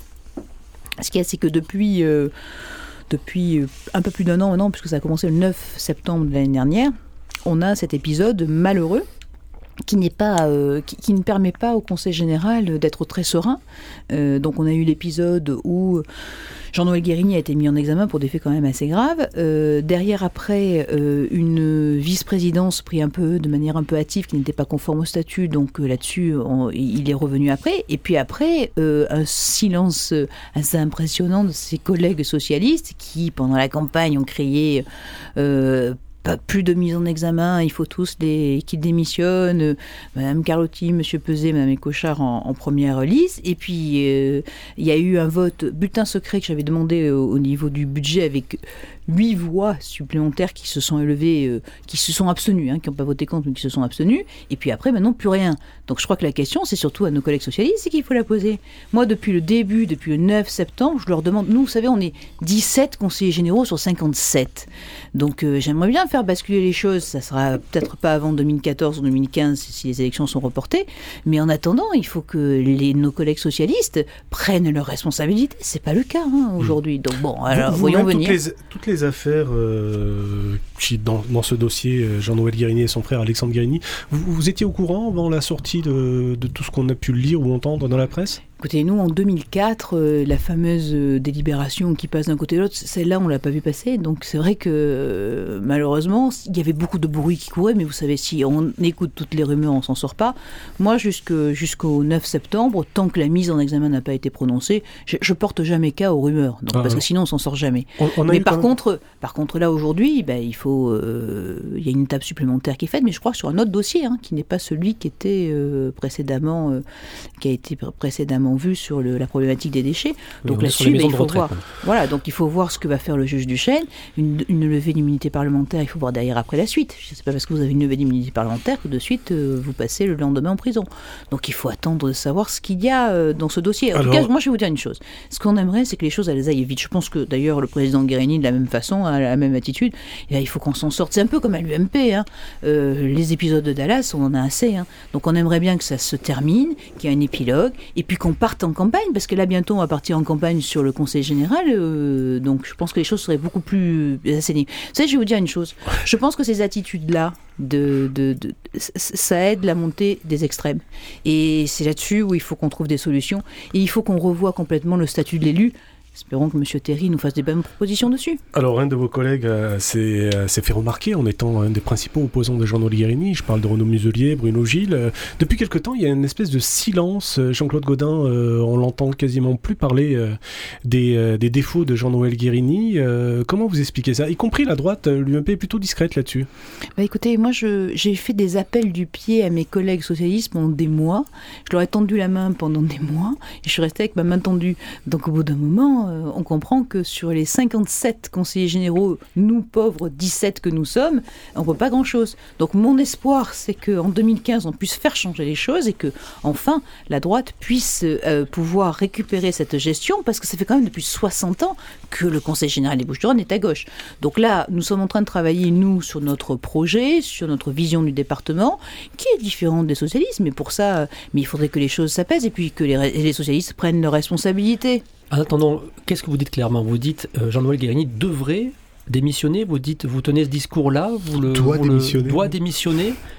Ce qu'il y a, c'est que depuis, euh, depuis euh, un peu plus d'un an maintenant, puisque ça a commencé le neuf septembre de l'année dernière, on a cet épisode malheureux qui n'est pas, euh, qui, qui ne permet pas au Conseil général d'être très serein. Euh, donc on a eu l'épisode où Jean-Noël Guérini a été mis en examen pour des faits quand même assez graves. Euh, derrière, après, euh, une vice-présidence prise un peu de manière un peu hâtive qui n'était pas conforme au statut. Donc euh, là-dessus, on, il est revenu après. Et puis après, euh, un silence assez impressionnant de ses collègues socialistes qui, pendant la campagne, ont crié euh, pas plus de mise en examen, il faut tous les, qu'ils démissionnent, euh, Madame Carlotti, Monsieur Peset, Madame Cochard en, en première liste, et puis euh, il y a eu un vote bulletin secret que j'avais demandé au, au niveau du budget avec huit voix supplémentaires qui se sont élevées, euh, qui se sont abstenues, hein, qui n'ont pas voté contre, mais qui se sont abstenues, et puis après, maintenant, plus rien. Donc je crois que la question, c'est surtout à nos collègues socialistes, c'est qu'il faut la poser. Moi, depuis le début, depuis le neuf septembre, je leur demande, nous, vous savez, on est dix-sept conseillers généraux sur cinquante-sept. Donc euh, j'aimerais bien faire basculer les choses, ça sera peut-être pas avant deux mille quatorze ou deux mille quinze si les élections sont reportées, mais en attendant, il faut que les, nos collègues socialistes prennent leurs responsabilités. C'est pas le cas hein, aujourd'hui. Donc bon, alors vous, voyons vous-même, venir. Toutes les, toutes les affaires euh, qui, dans, dans ce dossier, Jean-Noël Guérini et son frère Alexandre Guérini, vous, vous étiez au courant avant la sortie de, de tout ce qu'on a pu lire ou entendre dans la presse ? Écoutez, nous, en deux mille quatre, euh, la fameuse euh, délibération qui passe d'un côté à l'autre, celle-là, on ne l'a pas vu passer. Donc, c'est vrai que, euh, malheureusement, il y avait beaucoup de bruit qui courait, mais vous savez, si on écoute toutes les rumeurs, on ne s'en sort pas. Moi, jusque, jusqu'au neuf septembre, tant que la mise en examen n'a pas été prononcée, je ne porte jamais cas aux rumeurs, donc, ah, parce que sinon, on ne s'en sort jamais. On, on mais par contre, par contre, là, aujourd'hui, ben, il faut... Euh, il y a une étape supplémentaire qui est faite, mais je crois sur un autre dossier, hein, qui n'est pas celui qui était euh, précédemment... Euh, qui a été précédemment vu sur le, la problématique des déchets. Donc oui, là-dessus, ben, il faut retraite, voir. Ouais. Voilà, donc il faut voir ce que va faire le juge Duchesne. Une, une levée d'immunité parlementaire, il faut voir derrière après la suite. Ce n'est pas parce que vous avez une levée d'immunité parlementaire que de suite euh, vous passez le lendemain en prison. Donc il faut attendre de savoir ce qu'il y a euh, dans ce dossier. En Alors... tout cas, moi je vais vous dire une chose. Ce qu'on aimerait, c'est que les choses elles aillent vite. Je pense que d'ailleurs le président Guérini de la même façon a la même attitude. Et là, il faut qu'on s'en sorte. C'est un peu comme à l'U M P. Hein. Euh, les épisodes de Dallas, on en a assez. Hein. Donc on aimerait bien que ça se termine, qu'il y ait un épilogue, et puis qu'on parte en campagne, parce que là bientôt on va partir en campagne sur le Conseil général, euh, donc je pense que les choses seraient beaucoup plus assainies. Vous savez, je vais vous dire une chose, je pense que ces attitudes-là, de, de, de, ça aide la montée des extrêmes. Et c'est là-dessus où il faut qu'on trouve des solutions, et il faut qu'on revoie complètement le statut de l'élu. Espérons que M. Théry nous fasse des bonnes propositions dessus. Alors, un de vos collègues euh, s'est, euh, s'est fait remarquer en étant un des principaux opposants de Jean-Noël Guérini. Je parle de Renaud Muselier, Bruno Gilles. Euh, depuis quelque temps, il y a une espèce de silence. Jean-Claude Gaudin, euh, on l'entend quasiment plus parler euh, des, euh, des défauts de Jean-Noël Guérini. Euh, comment vous expliquez ça ? Y compris la droite, l'U M P est plutôt discrète là-dessus. Bah écoutez, moi, je, j'ai fait des appels du pied à mes collègues socialistes pendant des mois. Je leur ai tendu la main pendant des mois. Et je suis restée avec ma main tendue. Donc, au bout d'un moment... on comprend que sur les cinquante-sept conseillers généraux, nous pauvres dix-sept que nous sommes, on ne peut pas grand-chose. Donc mon espoir, c'est qu'en deux mille quinze, on puisse faire changer les choses et que, enfin, la droite puisse euh, pouvoir récupérer cette gestion, parce que ça fait quand même depuis soixante ans que le Conseil général des Bouches-du-Rhône est à gauche. Donc là, nous sommes en train de travailler, nous, sur notre projet, sur notre vision du département, qui est différente des socialistes, mais pour ça, mais il faudrait que les choses s'apaisent et puis que les, les socialistes prennent leurs responsabilités. En attendant, qu'est-ce que vous dites clairement ? Vous dites euh, Jean-Noël Guérini devrait démissionner, vous dites, vous tenez ce discours-là, vous le doit vous démissionner, le, doit démissionner.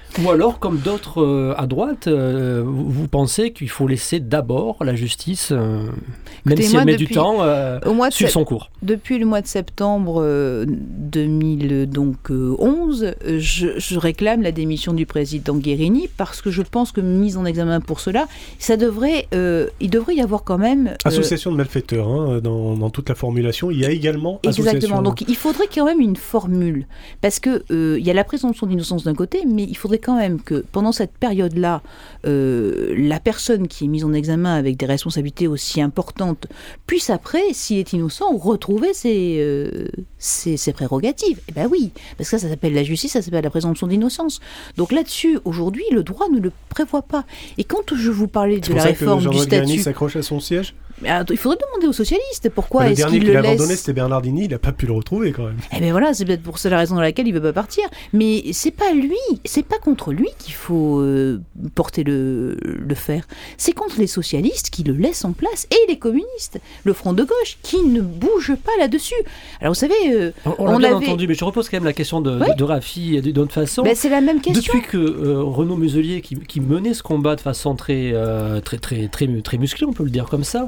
Ou alors, comme d'autres euh, à droite, euh, vous, vous pensez qu'il faut laisser d'abord la justice, euh, même Écoutez, si moi, elle met depuis- du temps, euh, Au mois de suivre sept- son cours. Depuis le mois de septembre euh, deux mille onze, euh, je, je réclame la démission du président Guérini parce que je pense que mise en examen pour cela, ça devrait, euh, il devrait y avoir quand même... euh, Association de malfaiteurs, hein, dans, dans toute la formulation. Il y a également Exactement. association... Donc il faudrait quand même une formule. Parce que euh, il y a la présomption d'innocence d'un côté, mais il faudrait quand même que pendant cette période-là, euh, la personne qui est mise en examen avec des responsabilités aussi importantes puisse après, s'il est innocent, retrouver ses, euh, ses, ses prérogatives. Eh bien oui, parce que ça, ça s'appelle la justice, ça s'appelle la présomption d'innocence. Donc là-dessus, aujourd'hui, le droit ne le prévoit pas. Et quand je vous parlais C'est de pour la ça que réforme du Jean-Noël Guérini statut... s'accroche à son siège. Ah, il faudrait demander aux socialistes pourquoi Bah, le est-ce dernier qu'ils qu'il le a abandonné, laissent. c'était Bernardini. Il n'a pas pu le retrouver, quand même. Eh bien voilà, c'est peut-être pour ça la raison dans laquelle il ne veut pas partir. Mais c'est pas lui, c'est pas contre lui qu'il faut euh, porter le, le fer. C'est contre les socialistes qui le laissent en place et les communistes, le front de gauche, qui ne bouge pas là-dessus. Alors vous savez, euh, On, on on l'a bien avait- entendu, mais je repose quand même la question de, Ouais. de, de Rafi d'une autre façon. ben, c'est la même question. Depuis que euh, Renaud Muselier, qui, qui menait ce combat de façon très, euh, très, très, très, très musclée, on peut le dire comme ça,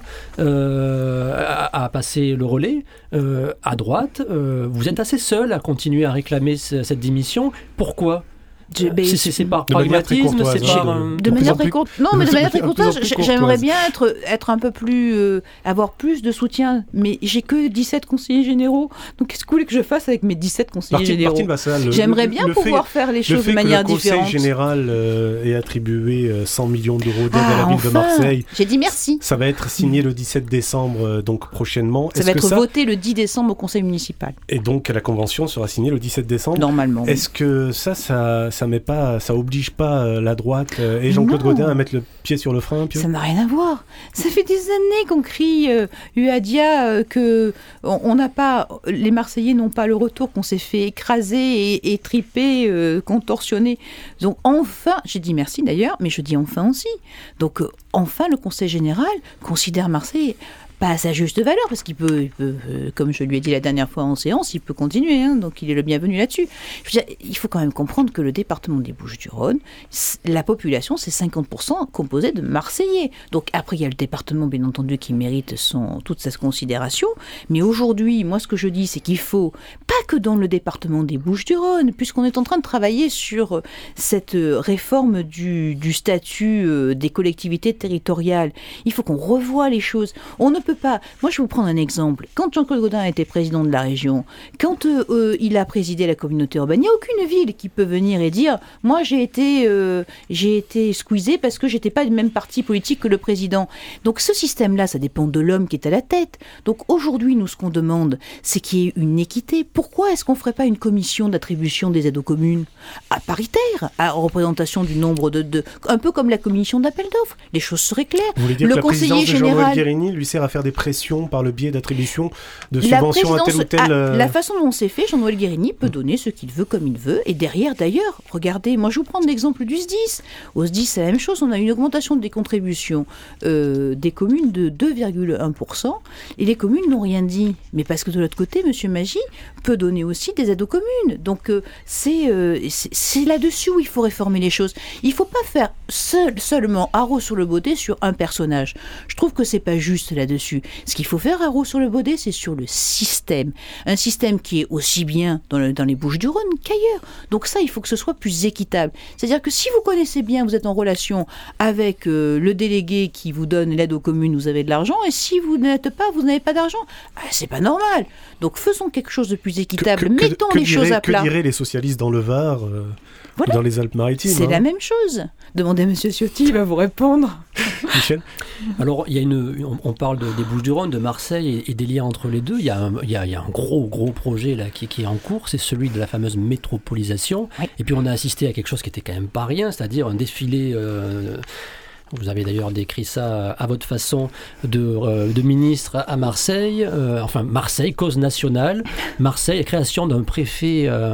euh, a, a passé le relais euh, à droite, euh, vous êtes assez seul à continuer à réclamer ce- cette démission. Pourquoi ? Je- ben, C'est- C'est c'est par de manière très pragmatisme, courtoise, c'est hein, par... de- un- De De plus manière en très plus- courte. Non, de mais de plus en manière très plus- de plus en courtoise, plus j- courtoise. j'aimerais bien être, être un peu plus. euh, avoir plus de soutien. Mais j'ai que dix-sept conseillers généraux. Donc qu'est-ce que vous voulez que je fasse avec mes dix-sept conseillers Martine, généraux Martine Vassal, le- J'aimerais le- bien le pouvoir fait- faire les Le choses fait de manière que le Conseil différente. général euh, ait attribué euh, cent millions d'euros d'aide Ah, à la ville enfin, de Marseille, J'ai dit merci. ça va être signé le dix-sept décembre, euh, donc prochainement. Ça Est-ce va que être ça... voté le dix décembre au conseil municipal, Et donc la convention sera signée le dix-sept décembre. normalement. Est-ce que ça, ça, ça met pas, ça oblige pas euh, la droite euh, et Jean-Claude Non. Gaudin à mettre le pied sur le frein, Pio Ça n'a rien à voir. Ça fait des années qu'on crie euh, Uadia euh, que on on n'a pas, les Marseillais n'ont pas le retour, qu'on s'est fait écraser et, et triper, euh, contorsionner. Donc enfin, j'ai dit merci d'ailleurs, mais je dis enfin aussi. Donc euh, enfin, le Conseil général considère Marseille pas à sa juste valeur, parce qu'il peut, il peut, euh, comme je lui ai dit la dernière fois en séance, il peut continuer, hein, donc il est le bienvenu là-dessus. Je veux dire, il faut quand même comprendre que le département des Bouches-du-Rhône, c- la population, c'est cinquante pour cent composée de Marseillais. Donc après, il y a le département, bien entendu, qui mérite son, toute sa considération, mais aujourd'hui, moi, ce que je dis, c'est qu'il faut, pas que dans le département des Bouches-du-Rhône, puisqu'on est en train de travailler sur euh, cette euh, réforme du, du statut euh, des collectivités territoriales, il faut qu'on revoie les choses. On ne peut pas. Moi, je vais vous prendre un exemple. Quand Jean-Claude Gaudin était président de la région, quand euh, euh, il a présidé la communauté urbaine, il n'y a aucune ville qui peut venir et dire « Moi, j'ai été, euh, j'ai été squeezé parce que j'étais pas du même parti politique que le président. » Donc, ce système-là, ça dépend de l'homme qui est à la tête. Donc, aujourd'hui, nous, ce qu'on demande, c'est qu'il y ait une équité. Pourquoi est-ce qu'on ne ferait pas une commission d'attribution des aides aux communes à paritaire, à représentation du nombre de, de... Un peu comme la commission d'appel d'offres. Les choses seraient claires. Vous voulez dire Le que la présidence conseiller de Jean-Noël général- Guérini lui sert à faire des pressions par le biais d'attributions de La subventions à tel ou présidence- tel... ah, euh, la façon dont c'est fait, Jean-Noël Guérini peut donner ce qu'il veut comme il veut. Et derrière, d'ailleurs, regardez, moi je vous prends l'exemple du S D I S. Au S D I S, c'est la même chose. On a une augmentation des contributions euh, des communes de deux virgule un pour cent. Et les communes n'ont rien dit. Mais parce que de l'autre côté, M. Magy peut donner aussi des aides aux communes. Donc euh, c'est euh, c'est- c'est là-dessus où il faut réformer les choses. Il ne faut pas faire seul, seulement haro sur le baudet sur un personnage. Je trouve que c'est pas juste là-dessus. Ce qu'il faut faire haro sur le baudet, c'est sur le système. Un système qui est aussi bien dans, le- dans les Bouches-du-Rhône qu'ailleurs. Donc ça, il faut que ce soit plus équitable. C'est-à-dire que si vous connaissez bien, vous êtes en relation avec euh, le délégué qui vous donne l'aide aux communes, vous avez de l'argent, et si vous n'êtes pas, vous n'avez pas d'argent. Ah, c'est pas normal. Donc faisons quelque chose de plus que- équitable. que- que- Mettons que les diraient- choses à Que plat. diraient les socialistes dans le Var, euh, Voilà. dans les Alpes-Maritimes C'est hein. la même chose. Demandez à M. Ciotti, il va vous répondre. Michel Alors, il y a une, on, on parle de- des Bouches-du-Rhône, de Marseille et, et des liens entre les deux. Il y a un, il y a, il y a un gros, gros projet là, qui, qui est en cours, c'est celui de la fameuse métropolisation. Oui. Et puis, on a assisté à quelque chose qui était quand même pas rien, c'est-à-dire un défilé... euh, vous avez d'ailleurs décrit ça à votre façon de, euh, de ministre à Marseille, euh, enfin Marseille, cause nationale, Marseille, création d'un préfet euh,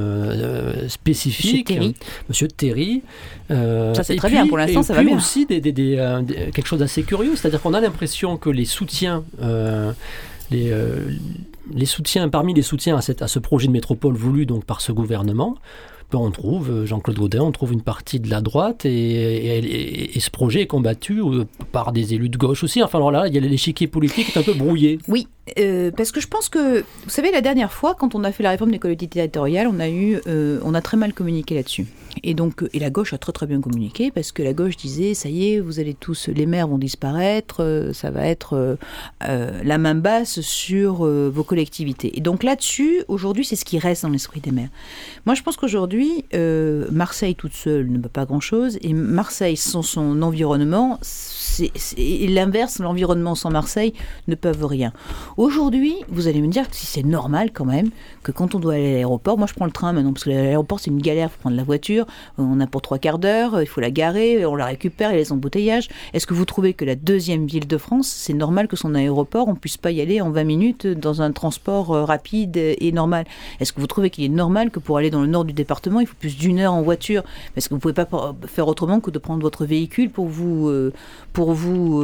euh, spécifique, Monsieur Terry. Monsieur Terry. Euh, Ça, c'est et très puis- bien, pour l'instant, et ça va puis bien. aussi des, des- des, euh, des- quelque chose d'assez curieux, c'est-à-dire qu'on a l'impression que les soutiens... euh, les, euh, les soutiens, parmi les soutiens à, cette, à ce projet de métropole voulu donc par ce gouvernement, ben, on trouve Jean-Claude Gaudin, on trouve une partie de la droite, et, et, et, et ce projet est combattu par des élus de gauche aussi. Enfin alors là, il y a l'échiquier politique qui est un peu brouillé. Oui. Euh, parce que je pense que, vous savez, la dernière fois, quand on a fait la réforme des collectivités territoriales, on a eu, euh, on a très mal communiqué là-dessus. Et donc, et la gauche a très très bien communiqué, parce que la gauche disait, ça y est, vous allez tous, les maires vont disparaître, euh, ça va être euh, euh, la main basse sur euh, vos collectivités. Et donc là-dessus, aujourd'hui, c'est ce qui reste dans l'esprit des maires. Moi, je pense qu'aujourd'hui, euh, Marseille toute seule ne peut pas grand-chose, et Marseille sans son environnement, c'est, c'est l'inverse, l'environnement sans Marseille ne peuvent rien. Aujourd'hui, vous allez me dire que si c'est normal quand même, que quand on doit aller à l'aéroport, moi je prends le train maintenant, parce que l'aéroport c'est une galère, il faut prendre la voiture, on a pour trois quarts d'heure, il faut la garer, on la récupère, il y a les embouteillages. Est-ce que vous trouvez que la deuxième ville de France, c'est normal que son aéroport, on ne puisse pas y aller en vingt minutes dans un transport rapide et normal? Est-ce que vous trouvez qu'il est normal que pour aller dans le nord du département, il faut plus d'une heure en voiture? Parce que vous ne pouvez pas faire autrement que de prendre votre véhicule pour vous, euh, pour vous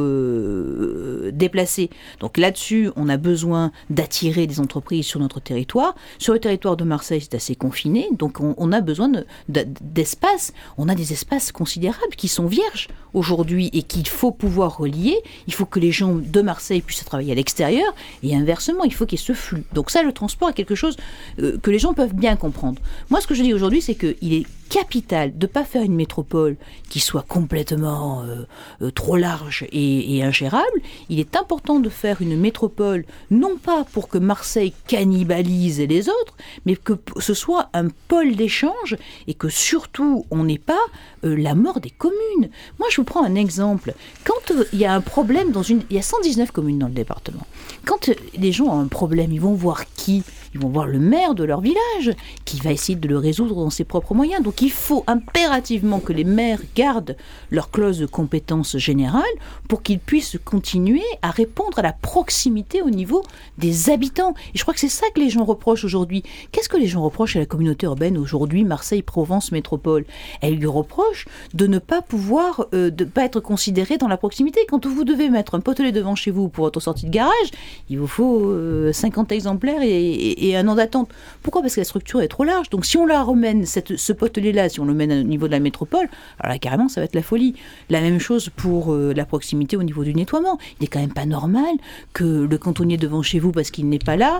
euh, déplacer. Donc là-dessus, on a besoin d'attirer des entreprises sur notre territoire. Sur le territoire de Marseille, c'est assez confiné, donc on, on a besoin de, de, d'espace. On a des espaces considérables qui sont vierges aujourd'hui et qu'il faut pouvoir relier. Il faut que les gens de Marseille puissent travailler à l'extérieur et inversement, il faut qu'il y ait ce flux. Donc ça, le transport est quelque chose euh, que les gens peuvent bien comprendre. Moi, ce que je dis aujourd'hui, c'est qu'il est capital de ne pas faire une métropole qui soit complètement euh, euh, trop large et, et ingérable. Il est important de faire une métropole, non pas pour que Marseille cannibalise les autres, mais que ce soit un pôle d'échange et que surtout on n'ait pas euh, la mort des communes. Moi, je vous prends un exemple. Quand euh, il y a un problème dans une... Il y a cent dix-neuf communes dans le département. Quand euh, les gens ont un problème, ils vont voir qui ? Ils vont voir le maire de leur village, qui va essayer de le résoudre dans ses propres moyens. Donc il faut impérativement que les maires gardent leur clause de compétence générale pour qu'ils puissent continuer à répondre à la proximité au niveau des habitants. Et je crois que c'est ça que les gens reprochent aujourd'hui. Qu'est-ce que les gens reprochent à la communauté urbaine aujourd'hui, Marseille, Provence, Métropole? Elle lui reproche de ne pas pouvoir, euh, de ne pas être considérée dans la proximité. Quand vous devez mettre un potelet devant chez vous pour votre sortie de garage, il vous faut euh, cinquante exemplaires et, et et un an d'attente. Pourquoi ? Parce que la structure est trop large. Donc si on la remène, cette, ce potelet-là, si on le mène au niveau de la métropole, alors là, carrément, ça va être la folie. La même chose pour euh, la proximité au niveau du nettoiement. Il n'est quand même pas normal que le cantonnier devant chez vous, parce qu'il n'est pas là,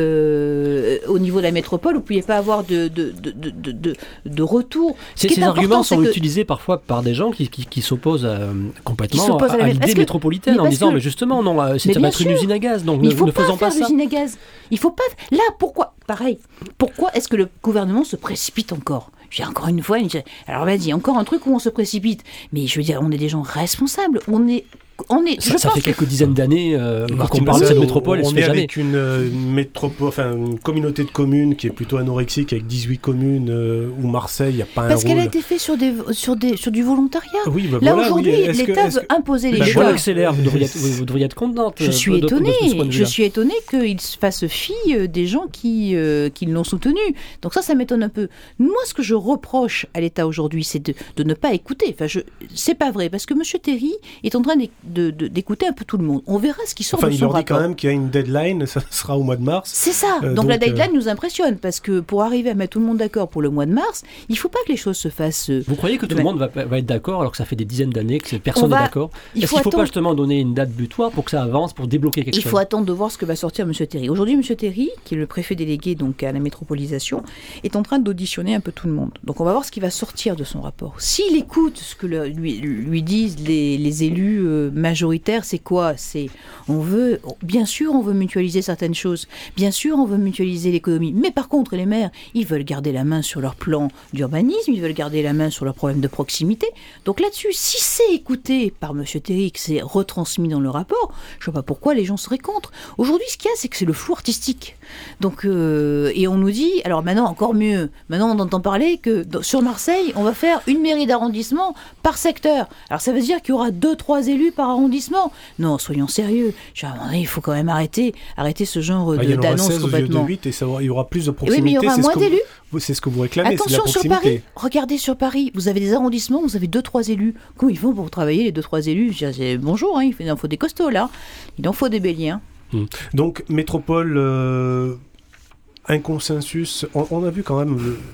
euh, au niveau de la métropole, vous ne pouviez pas avoir de, de, de, de, de, de retour. Ce ces arguments sont que... utilisés parfois par des gens qui, qui, qui s'opposent euh, complètement qui s'opposent à, à, à l'idée que... métropolitaine, en disant, que... mais justement, non, c'est ça va être une usine à gaz, donc ne, ne faisons pas ça. Il ne faut pas faire d'usine à gaz. Il faut pas... Là, pourquoi, pareil, pourquoi est-ce que le gouvernement se précipite encore ? J'ai encore une fois, alors vas-y, encore un truc où on se précipite. Mais je veux dire, on est des gens responsables, on est... On est, ça, ça fait quelques que... dizaines d'années euh, qu'on parle de cette métropole. On, on est jamais. avec une, une métropole, enfin une communauté de communes qui est plutôt anorexique, avec dix-huit communes euh, où Marseille, il n'y a pas Parce un qu'elle rôle. a été faite sur, des, sur, des, sur du volontariat. Oui, bah Là voilà, aujourd'hui, oui. l'État que, veut imposer les bah, choses. Voilà accélère, vous devriez être, vous devriez être contente. Je suis de, étonnée, de, de, de je suis étonnée qu'il se fasse fi des gens qui, euh, qui l'ont soutenu. Donc ça, ça m'étonne un peu. Moi, ce que je reproche à l'État aujourd'hui, c'est de, de ne pas écouter. Enfin, je, c'est pas vrai, parce que M. Terry est en train de, de, de, d'écouter un peu tout le monde. On verra ce qui sort enfin, de son rapport. Il leur dit quand même qu'il y a une deadline, ça sera au mois de mars. C'est ça. Euh, donc, donc la deadline euh... nous impressionne, parce que pour arriver à mettre tout le monde d'accord pour le mois de mars, il ne faut pas que les choses se fassent... Euh, Vous croyez que tout le monde va, va être d'accord alors que ça fait des dizaines d'années que personne n'est d'accord? Est-ce qu'il ne faut attendre... pas justement donner une date butoir pour que ça avance, pour débloquer quelque il chose? Il faut attendre de voir ce que va sortir M. Terry. Aujourd'hui, M. Terry, qui est le préfet délégué donc, à la métropolisation, est en train d'auditionner un peu tout le monde. Donc on va voir ce qui va sortir de son rapport. S'il écoute ce que le, lui, lui disent les, les élus euh, majoritaires, c'est quoi? C'est on veut, bien sûr, on veut mutualiser certaines choses. Bien sûr, on veut mutualiser l'économie. Mais par contre, les maires, ils veulent garder la main sur leur plan d'urbanisme, ils veulent garder la main sur leurs problèmes de proximité. Donc là-dessus, si c'est écouté par M. Terry, que c'est retransmis dans le rapport, je ne vois pas pourquoi les gens seraient contre. Aujourd'hui, ce qu'il y a, c'est que c'est le flou artistique. Donc, euh, et on nous dit, alors maintenant, encore mieux, maintenant on entend parler que dans, sur Marseille, on va faire une mairie d'arrondissement par secteur. Alors ça veut dire qu'il y aura deux, trois élus par arrondissement. Non, soyons sérieux. Genre, il faut quand même arrêter, arrêter ce genre ah, de, d'annonce complètement. Il y en aura seize au lieu de huit et ça, il y aura plus de proximité. Oui, mais il y aura moins d'élus. Vous, c'est ce que vous réclamez, Attention, c'est la proximité. sur Paris, regardez sur Paris, vous avez des arrondissements, vous avez deux, trois élus. Comment ils font pour travailler les deux, trois élus? Je dis, bonjour, hein, il en faut des costauds là. Il en faut des béliers. Hein. Hum. Donc, métropole, euh, un consensus. On, on a vu quand même... Le...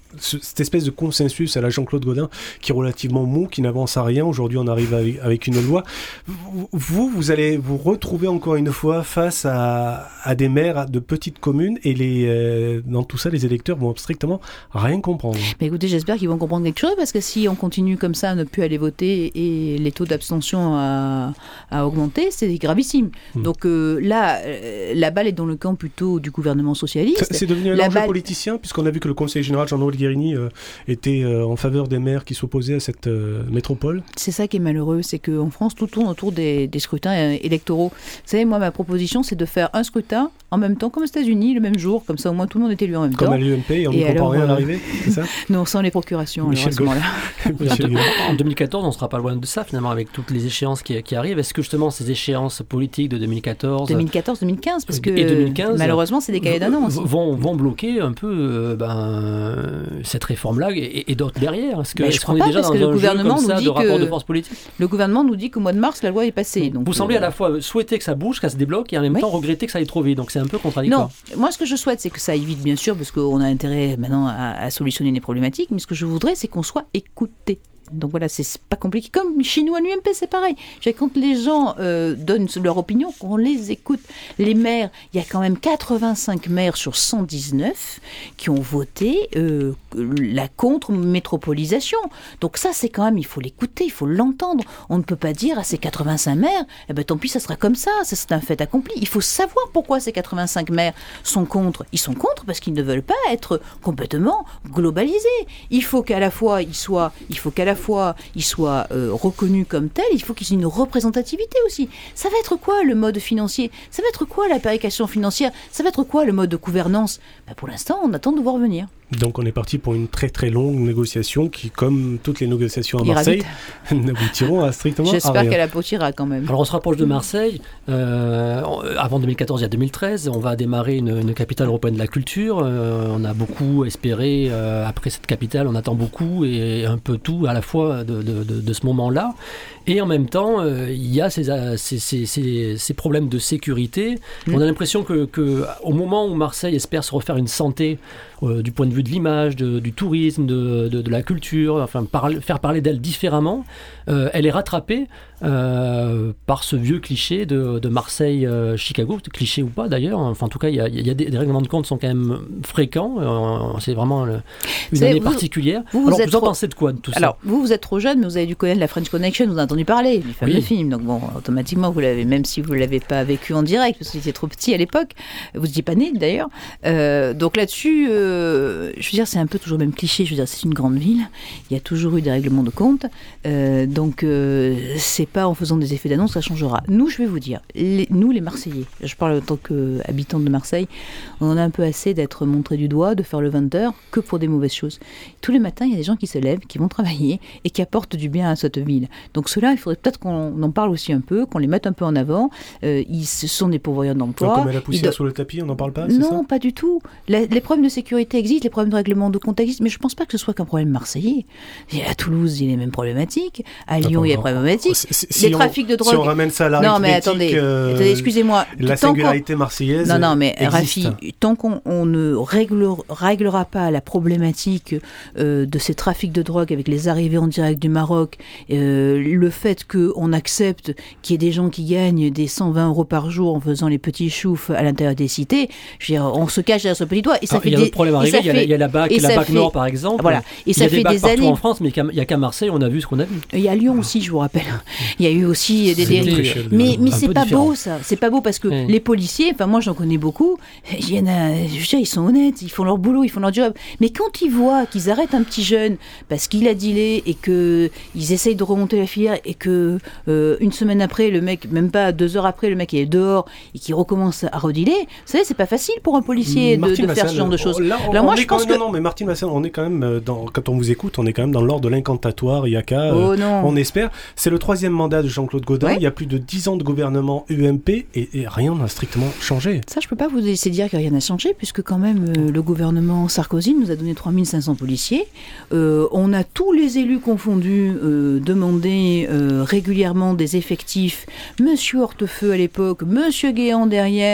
ce, cette espèce de consensus à la Jean-Claude Gaudin qui est relativement mou, qui n'avance à rien. Aujourd'hui, on arrive avec, avec une loi. Vous, vous allez vous retrouver encore une fois face à, à des maires de petites communes et les, euh, dans tout ça, les électeurs vont strictement rien comprendre. Mais écoutez, j'espère qu'ils vont comprendre quelque chose, parce que si on continue comme ça à ne plus aller voter et les taux d'abstention à, à augmenter, c'est gravissime. Mmh. Donc euh, là, euh, la balle est dans le camp plutôt du gouvernement socialiste. C'est, c'est devenu un la enjeu balle... politicien, puisqu'on a vu que le conseiller général Jean-Noël Guérini euh, était euh, en faveur des maires qui s'opposaient à cette euh, métropole. C'est ça qui est malheureux, c'est qu'en France, tout tourne autour des, des scrutins euh, électoraux. Vous savez, moi, ma proposition, c'est de faire un scrutin en même temps, comme aux États-Unis, le même jour, comme ça au moins tout le monde est élu en même comme temps. Comme à l'U M P, et on ne comprend alors, rien à euh... l'arrivée, c'est ça? Non, sans les procurations, alors, à ce moment-là. En deux mille quatorze, on ne sera pas loin de ça, finalement, avec toutes les échéances qui, qui arrivent. Est-ce que justement ces échéances politiques de deux mille quatorze... deux mille quatorze deux mille quinze, parce que et deux mille quinze, malheureusement, c'est décalé d'un an aussi. Vont, vont bloquer un peu euh, ben, cette réforme-là et, et d'autres derrière. Est-ce, que, ben, est-ce qu'on pas, est déjà dans que un jeu comme ça de rapport de force politique? Le gouvernement nous dit qu'au mois de mars, la loi est passée. Donc, vous euh... semblez à la fois souhaiter que ça bouge, que ça se débloque, et en même oui. temps regretter que ça aille trop vite. Donc c'est un peu contradictoire. Non, moi ce que je souhaite, c'est que ça aille vite, bien sûr, parce qu'on a intérêt maintenant à, à solutionner les problématiques, mais ce que je voudrais, c'est qu'on soit écouté. Donc voilà, c'est pas compliqué. Comme chez nous à l'U M P, c'est pareil. Quand les gens euh, donnent leur opinion, qu'on les écoute. Les maires, il y a quand même quatre-vingt-cinq maires sur cent dix-neuf qui ont voté euh, la contre-métropolisation. Donc ça, c'est quand même, il faut l'écouter, il faut l'entendre. On ne peut pas dire à ces quatre-vingt-cinq maires, eh ben tant pis, ça sera comme ça, ça c'est un fait accompli. Il faut savoir pourquoi ces quatre-vingt-cinq maires sont contre. Ils sont contre parce qu'ils ne veulent pas être complètement globalisés. Il faut qu'à la fois, ils soient, il faut qu'à la fois ils soient euh, reconnus comme tels, il faut qu'ils aient une représentativité aussi. Ça va être quoi le mode financier? Ça va être quoi la péréquation financière? Ça va être quoi le mode de gouvernance? Ben, pour l'instant, on attend de voir venir. Donc on est parti pour une très très longue négociation qui, comme toutes les négociations à Marseille, n'aboutiront à strictement J'espère à rien. qu'elle aboutira quand même. Alors on se rapproche de Marseille. Euh, avant deux mille quatorze, il y a deux mille treize. On va démarrer une, une capitale européenne de la culture. Euh, on a beaucoup espéré euh, après cette capitale. On attend beaucoup et un peu tout à la fois de, de, de, de ce moment-là. Et en même temps, euh, il y a ces, ces, ces, ces, ces problèmes de sécurité. Mmh. On a l'impression que, que au moment où Marseille espère se refaire une santé euh, du point de vue de l'image, de, du tourisme, de, de, de la culture, enfin parle, faire parler d'elle différemment, euh, elle est rattrapée euh, par ce vieux cliché de, de Marseille-Chicago, euh, cliché ou pas d'ailleurs. Enfin, en tout cas, il y a, il y a des, des règlements de compte sont quand même fréquents. Euh, c'est vraiment le, une c'est, année vous, particulière. Vous, vous Alors, vous en trop... pensez de quoi de tout Alors, ça? vous, vous êtes trop jeune, mais vous avez dû connaître la French Connection, vous en avez entendu parler, du fameux oui. film. Donc bon, automatiquement, vous l'avez, même si vous ne l'avez pas vécu en direct, parce que vous étiez trop petit à l'époque, vous n'étiez pas né d'ailleurs. Euh, donc là-dessus, euh, je veux dire, c'est un peu toujours le même cliché. Je veux dire, c'est une grande ville, il y a toujours eu des règlements de compte. Euh, donc, euh, c'est pas en faisant des effets d'annonce que ça changera. Nous, je vais vous dire, les, nous les Marseillais, je parle en tant qu'habitante de Marseille, on en a un peu assez d'être montrés du doigt, de faire le vingt heures, que pour des mauvaises choses. Tous les matins, il y a des gens qui se lèvent, qui vont travailler et qui apportent du bien à cette ville. Donc ceux-là, il faudrait peut-être qu'on en parle aussi un peu, qu'on les mette un peu en avant. Euh, ils sont des pourvoyeurs d'emploi. Comme la poussière do... sous le tapis, on n'en parle pas, c'est Non, ça pas du tout. La, les problèmes de sécurité existent, les problèmes de règlement de compte existent, mais je ne pense pas que ce soit qu'un problème marseillais. À Toulouse, il y a les mêmes problématiques. À Lyon, il y a des problématiques. Si les trafics on, de drogue. Si on ramène ça à la non, mais attendez, euh, attendez, excusez-moi. La singularité marseillaise. Non, non, mais existe. Rafi, tant qu'on on ne règle, réglera pas la problématique euh, de ces trafics de drogue avec les arrivées en direct du Maroc, euh, le fait qu'on accepte qu'il y ait des gens qui gagnent des cent vingt euros par jour en faisant les petits choufs à l'intérieur des cités, je veux dire, on se cache derrière ce petit doigt. Et ça Alors, fait il y a des, d'autres problèmes arrivés, il y, a, il y a la BAC, la BAC fait, Nord par exemple. Voilà. Et il ça y a fait des bacs des partout années. en France, mais il n'y a qu'à Marseille, on a vu ce qu'on a vu. Il y a Lyon aussi, je vous rappelle. Il y a eu aussi des dérives. Mais, mais c'est pas différent. beau ça, c'est pas beau parce que oui. les policiers, enfin moi j'en connais beaucoup, il y en a, je veux dire, ils sont honnêtes, ils font leur boulot, ils font leur job. Mais quand ils voient qu'ils arrêtent un petit jeune parce qu'il a dealé et que ils essayent de remonter la filière et que euh, une semaine après le mec, même pas deux heures après, le mec est dehors et qu'il recommence à redealer, vous savez, c'est pas facile pour un policier de, de faire Vassal, ce genre de choses. Là, on, Alors moi je pense même, que non, non, mais Martine Vassal, on est quand même dans, quand on vous écoute, on est quand même dans l'ordre de l'incantatoire. Il y a qu'à, oh, euh, non. on espère. C'est le troisième mandat de Jean-Claude Gaudin. Ouais. Il y a plus de dix ans de gouvernement U M P et, et rien n'a strictement changé. Ça, je peux pas vous laisser dire que rien n'a changé, puisque quand même euh, le gouvernement Sarkozy nous a donné trois mille cinq cents policiers. Euh, on a tous les élus confondus euh, demandé euh, régulièrement des effectifs. Monsieur Hortefeux à l'époque, Monsieur Guéant derrière.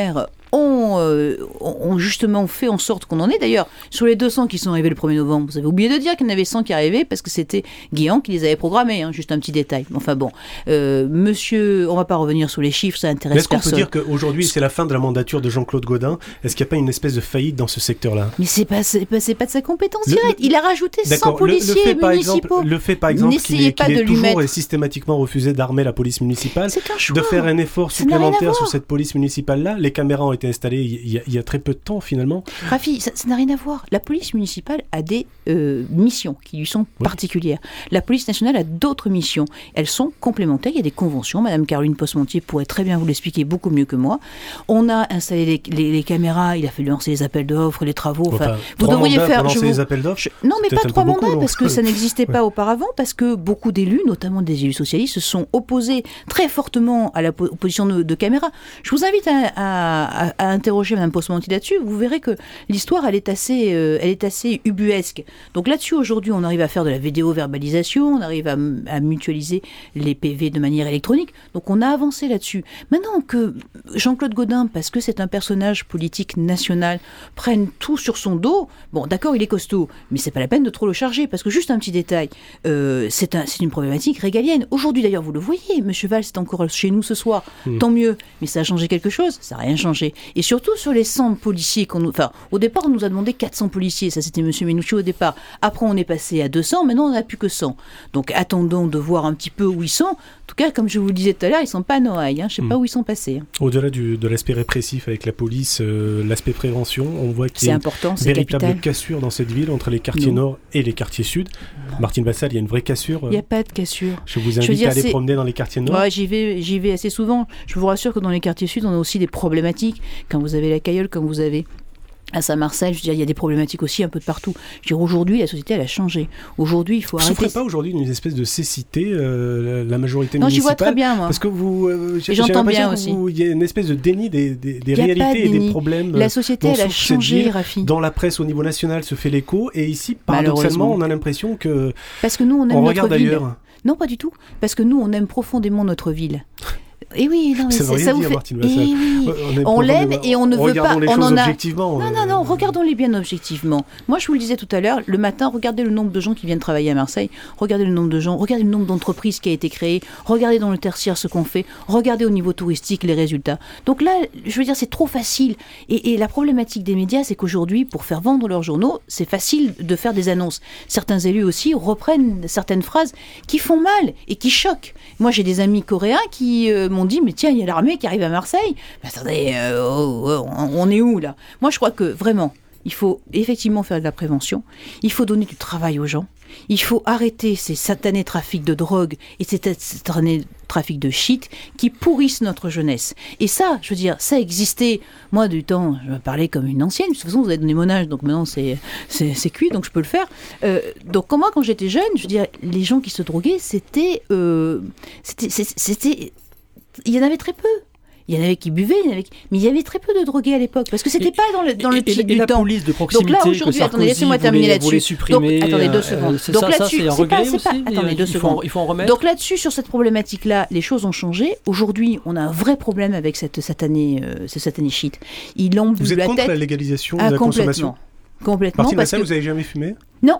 ont, euh, ont justement fait en sorte qu'on en est. D'ailleurs, sur les deux cents qui sont arrivés le premier novembre, vous avez oublié de dire qu'il y en avait cent qui arrivaient parce que c'était Guéant qui les avait programmés, hein, juste un petit détail. Enfin bon, euh, monsieur, on va pas revenir sur les chiffres, ça intéresse Mais est-ce qu'on personne. peut dire qu'aujourd'hui, c'est la fin de la mandature de Jean-Claude Gaudin? Est-ce qu'il n'y a pas une espèce de faillite dans ce secteur-là? Mais c'est pas, c'est pas, c'est pas de sa compétence Le- directe. Il a rajouté cent policiers le, le fait, par municipaux. exemple, le fait par exemple qu'il N'essayez ait, pas qu'il ait de lui toujours mettre- et systématiquement refusé d'armer la police municipale, C'est un choix. de faire un effort Ça n'a rien à supplémentaire voir. sur cette police municipale-là. Les caméras ont été installées il y a, il y a très peu de temps finalement. Rafi, ça ça n'a rien à voir. La police municipale a des euh, missions qui lui sont particulières. La police nationale a d'autres missions. Elles sont complémentaires. Il y a des conventions. Madame Caroline Posmentier pourrait très bien vous l'expliquer beaucoup mieux que moi. On a installé les, les- les caméras. Il a fallu lancer les appels d'offres, les travaux. Enfin, Enfin, vous trois devriez mandats faire. pour je lancer vous- les appels d'offres. je- Non, mais C'est pas peut-être trois un peu beaucoup, mandats, donc. parce que ça n'existait pas auparavant, parce que beaucoup d'élus, notamment des élus socialistes, se sont opposés très fortement à la po- position de, de caméra. Je vous invite à, à- à- à interroger Mme Posmentier là-dessus. Vous verrez que l'histoire, elle est assez, euh, elle est assez ubuesque. Donc là-dessus, aujourd'hui, on arrive à faire de la vidéo-verbalisation, on arrive à, m- à mutualiser les P V de manière électronique. Donc on a avancé là-dessus. Maintenant que Jean-Claude Gaudin, parce que c'est un personnage politique national, prenne tout sur son dos, bon, d'accord, il est costaud, mais c'est pas la peine de trop le charger, parce que juste un petit détail, euh, c'est un, c'est une problématique régalienne. Aujourd'hui, d'ailleurs, vous le voyez, M. Valls est encore chez nous ce soir, Mmh. tant mieux, mais ça a changé quelque chose? Ça n'a rien changé. Et surtout sur les cent policiers qu'on nous... Enfin, au départ, on nous a demandé quatre cents policiers, ça c'était M. Menucci au départ. Après, on est passé à deux cents, maintenant on n'a plus que cent. Donc attendons de voir un petit peu où ils sont. En tout cas, comme je vous le disais tout à l'heure, ils sont pas à Noailles, hein. Je sais Mmh. pas où ils sont passés. hein. Au-delà du- de l'aspect répressif avec la police, euh, l'aspect prévention, on voit qu'il y C'est a une important, c'est véritable capital. cassure dans cette ville entre les quartiers Non. nord et les quartiers sud. Martine Vassal, il y a une vraie cassure. Il n'y a pas de cassure. Je vous veux invite dire, à aller c'est- promener dans les quartiers nord. Ouais, j'y vais, j'y vais assez souvent. Je vous rassure que dans les quartiers sud, on a aussi des problématiques. Quand vous avez la Cailleule, quand vous avez à Saint-Marcel, je veux dire, il y a des problématiques aussi un peu de partout. Je veux dire, aujourd'hui, la société, elle a changé. Aujourd'hui, il faut Vous ne arrêter. souffrez pas aujourd'hui d'une espèce de cécité, euh, la la majorité Non, j'y municipale? vois très bien, moi. Parce que vous, euh, j'ai, Et j'entends j'ai l'impression bien que aussi. vous- il y a une espèce de déni des, des, des Il y a pas de réalités et des déni. problèmes. La société, dont elle a souffre cette changé, ville. Rafi. Dans la presse au niveau national se fait l'écho, et ici, paradoxalement, Malheureusement. on a l'impression que Parce que nous, on aime on notre regarde ville. ailleurs. Non, pas du tout. Parce que nous, on aime profondément notre ville. Et oui, non, mais Ça c'est- veut rien ça vous dire, fait. Martine Eh Vassal. oui. est On l'aime profondément- et on ne veut regardons pas- les on choses en a- objectivement. Non, euh, non, non, regardons-les bien objectivement. Moi, je vous le disais tout à l'heure, le matin, regardez le nombre de gens qui viennent travailler à Marseille, regardez le nombre de gens, regardez le nombre d'entreprises qui a été créé, regardez dans le tertiaire ce qu'on fait, regardez au niveau touristique les résultats. Donc là, je veux dire, c'est trop facile. Et, et la problématique des médias, c'est qu'aujourd'hui, pour faire vendre leurs journaux, c'est facile de faire des annonces. Certains élus aussi reprennent certaines phrases qui font mal et qui choquent. Moi, j'ai des amis coréens qui euh, m'ont dit, mais tiens, il y a l'armée qui arrive à Marseille. Mais attendez, euh, oh, oh, on est où là? Moi, je crois que vraiment, il faut effectivement faire de la prévention. Il faut donner du travail aux gens. Il faut arrêter ces satanés trafics de drogue et ces satanés trafics de shit qui pourrissent notre jeunesse. Et ça, je veux dire, ça existait. Moi, du temps, je vais parler comme une ancienne. De toute façon, vous avez donné mon âge, donc maintenant c'est, c'est, c'est cuit, donc je peux le faire. Euh, donc, moi, quand j'étais jeune, je veux dire, les gens qui se droguaient, c'était, euh, c'était, c'était, c'était, il y en avait très peu. Il y en avait qui buvaient, il y en avait qui... mais il y avait très peu de drogués à l'époque, parce que c'était Et- pas dans le, dans le et, titre et du la temps. police de Donc proximité là, que aujourd'hui, attendez, Sarkozy laissez-moi terminer voulait, là-dessus. voulait supprimer, Donc, attendez deux euh, secondes. c'est Donc ça, ça là-dessus, c'est un c'est regret pas- c'est aussi. pas- attendez deux il, faut, secondes. il faut en remettre. Donc là-dessus, sur cette problématique-là, les choses ont changé. Aujourd'hui, on a un vrai problème avec cette satanée, euh, ce satané shit. Il embue Vous êtes la contre tête. la légalisation Ah, de la consommation? complètement. Complètement. Martine parce Vassal, que... vous avez jamais fumé? Non.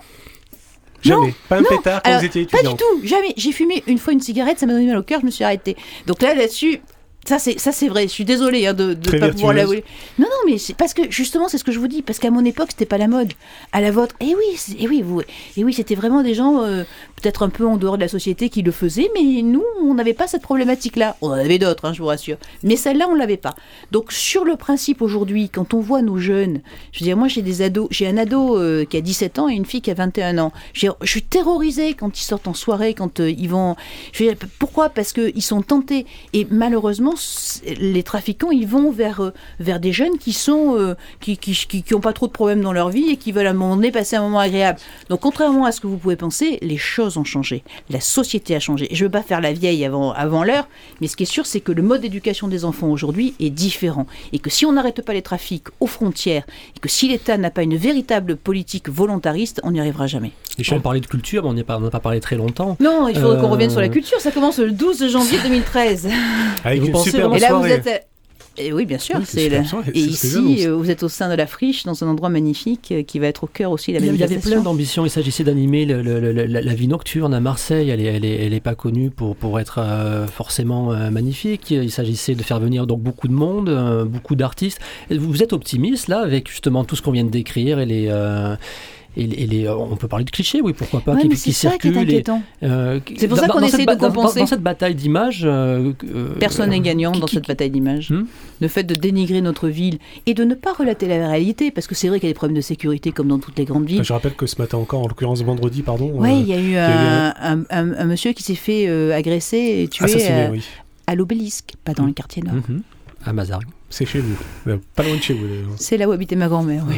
Jamais. Pas un non. pétard quand Alors, vous étiez Pas étudiante? du tout, jamais. J'ai fumé une fois une cigarette, ça m'a donné mal au cœur, je me suis arrêtée. Donc là, là-dessus, ça c'est, ça c'est vrai. Je suis désolée hein, de ne Très pas pouvoir vertueuse. l'avouer. Non, non, mais c'est parce que justement, c'est ce que je vous dis. Parce qu'à mon époque, c'était pas la mode. À la vôtre, et oui, c'est- et oui, vous, et oui, c'était vraiment des gens euh, peut-être un peu en dehors de la société qui le faisaient, mais nous, on n'avait pas cette problématique-là. On en avait d'autres, hein, je vous rassure. Mais celle-là, on l'avait pas. Donc sur le principe aujourd'hui, quand on voit nos jeunes, je veux dire, moi j'ai des ados, j'ai un ado euh, qui a dix-sept ans et une fille qui a vingt et un ans. J'ai- Je suis terrorisée quand ils sortent en soirée, quand euh, ils vont. Je veux dire, pourquoi? Parce qu'ils sont tentés. Et malheureusement, les trafiquants, ils vont vers, euh, vers des jeunes qui sont euh, qui, qui, qui, qui ont pas trop de problèmes dans leur vie et qui veulent à un moment donné passer un moment agréable. Donc contrairement à ce que vous pouvez penser, les choses ont changé. La société a changé. Et je veux pas faire la vieille avant, avant l'heure, mais ce qui est sûr, c'est que le mode d'éducation des enfants aujourd'hui est différent. Et que si on n'arrête pas les trafics aux frontières, et que si l'État n'a pas une véritable politique volontariste, on n'y arrivera jamais. On parlait de culture, mais on n'a pas, on n'a pas parlé très longtemps. Non, il faudrait Euh, qu'on revienne sur la culture. Ça commence le douze janvier deux mille treize. Avec Vous une pensez superbe Et là, vous soirée. êtes... Et oui, bien sûr. Oui, c'est c'est super la- ça, Et c'est- c'est j'annonce. ici, euh, vous êtes au sein de la Friche, dans un endroit magnifique euh, qui va être au cœur aussi de la Il y avait manifestation. plein d'ambitions. Il s'agissait d'animer le- le- le- la, la vie nocturne à Marseille. Elle est, elle est, elle est pas connue pour, pour être euh, forcément euh, magnifique. Il s'agissait de faire venir donc beaucoup de monde, euh, beaucoup d'artistes. Et vous êtes optimiste là avec justement tout ce qu'on vient de décrire et les. euh, et les, et les- on peut parler de clichés, oui, pourquoi pas, Ouais, qui, mais qui c'est ça qui est circulent. et, inquiétant. euh, C'est pour dans- ça qu'on dans cette essaye ba- de dans- compenser. Dans, dans cette bataille d'images. euh, euh, Personne n'est gagnant qui- dans qui- cette bataille d'image. Hmm Le fait de dénigrer notre ville et de ne pas relater la réalité, parce que c'est vrai qu'il y a des problèmes de sécurité comme dans toutes les grandes villes. Enfin, je rappelle que ce matin encore, en l'occurrence vendredi, pardon. Oui, euh, il y a eu y a eu un, un- un- un monsieur qui s'est fait euh, agresser et tuer assassiné, euh, oui. à l'obélisque, pas dans le quartier nord. Mhm. À Mazargues. C'est chez vous. Euh, Pas loin de chez vous, d'ailleurs. C'est là où habitait ma grand-mère, oui. Ouais.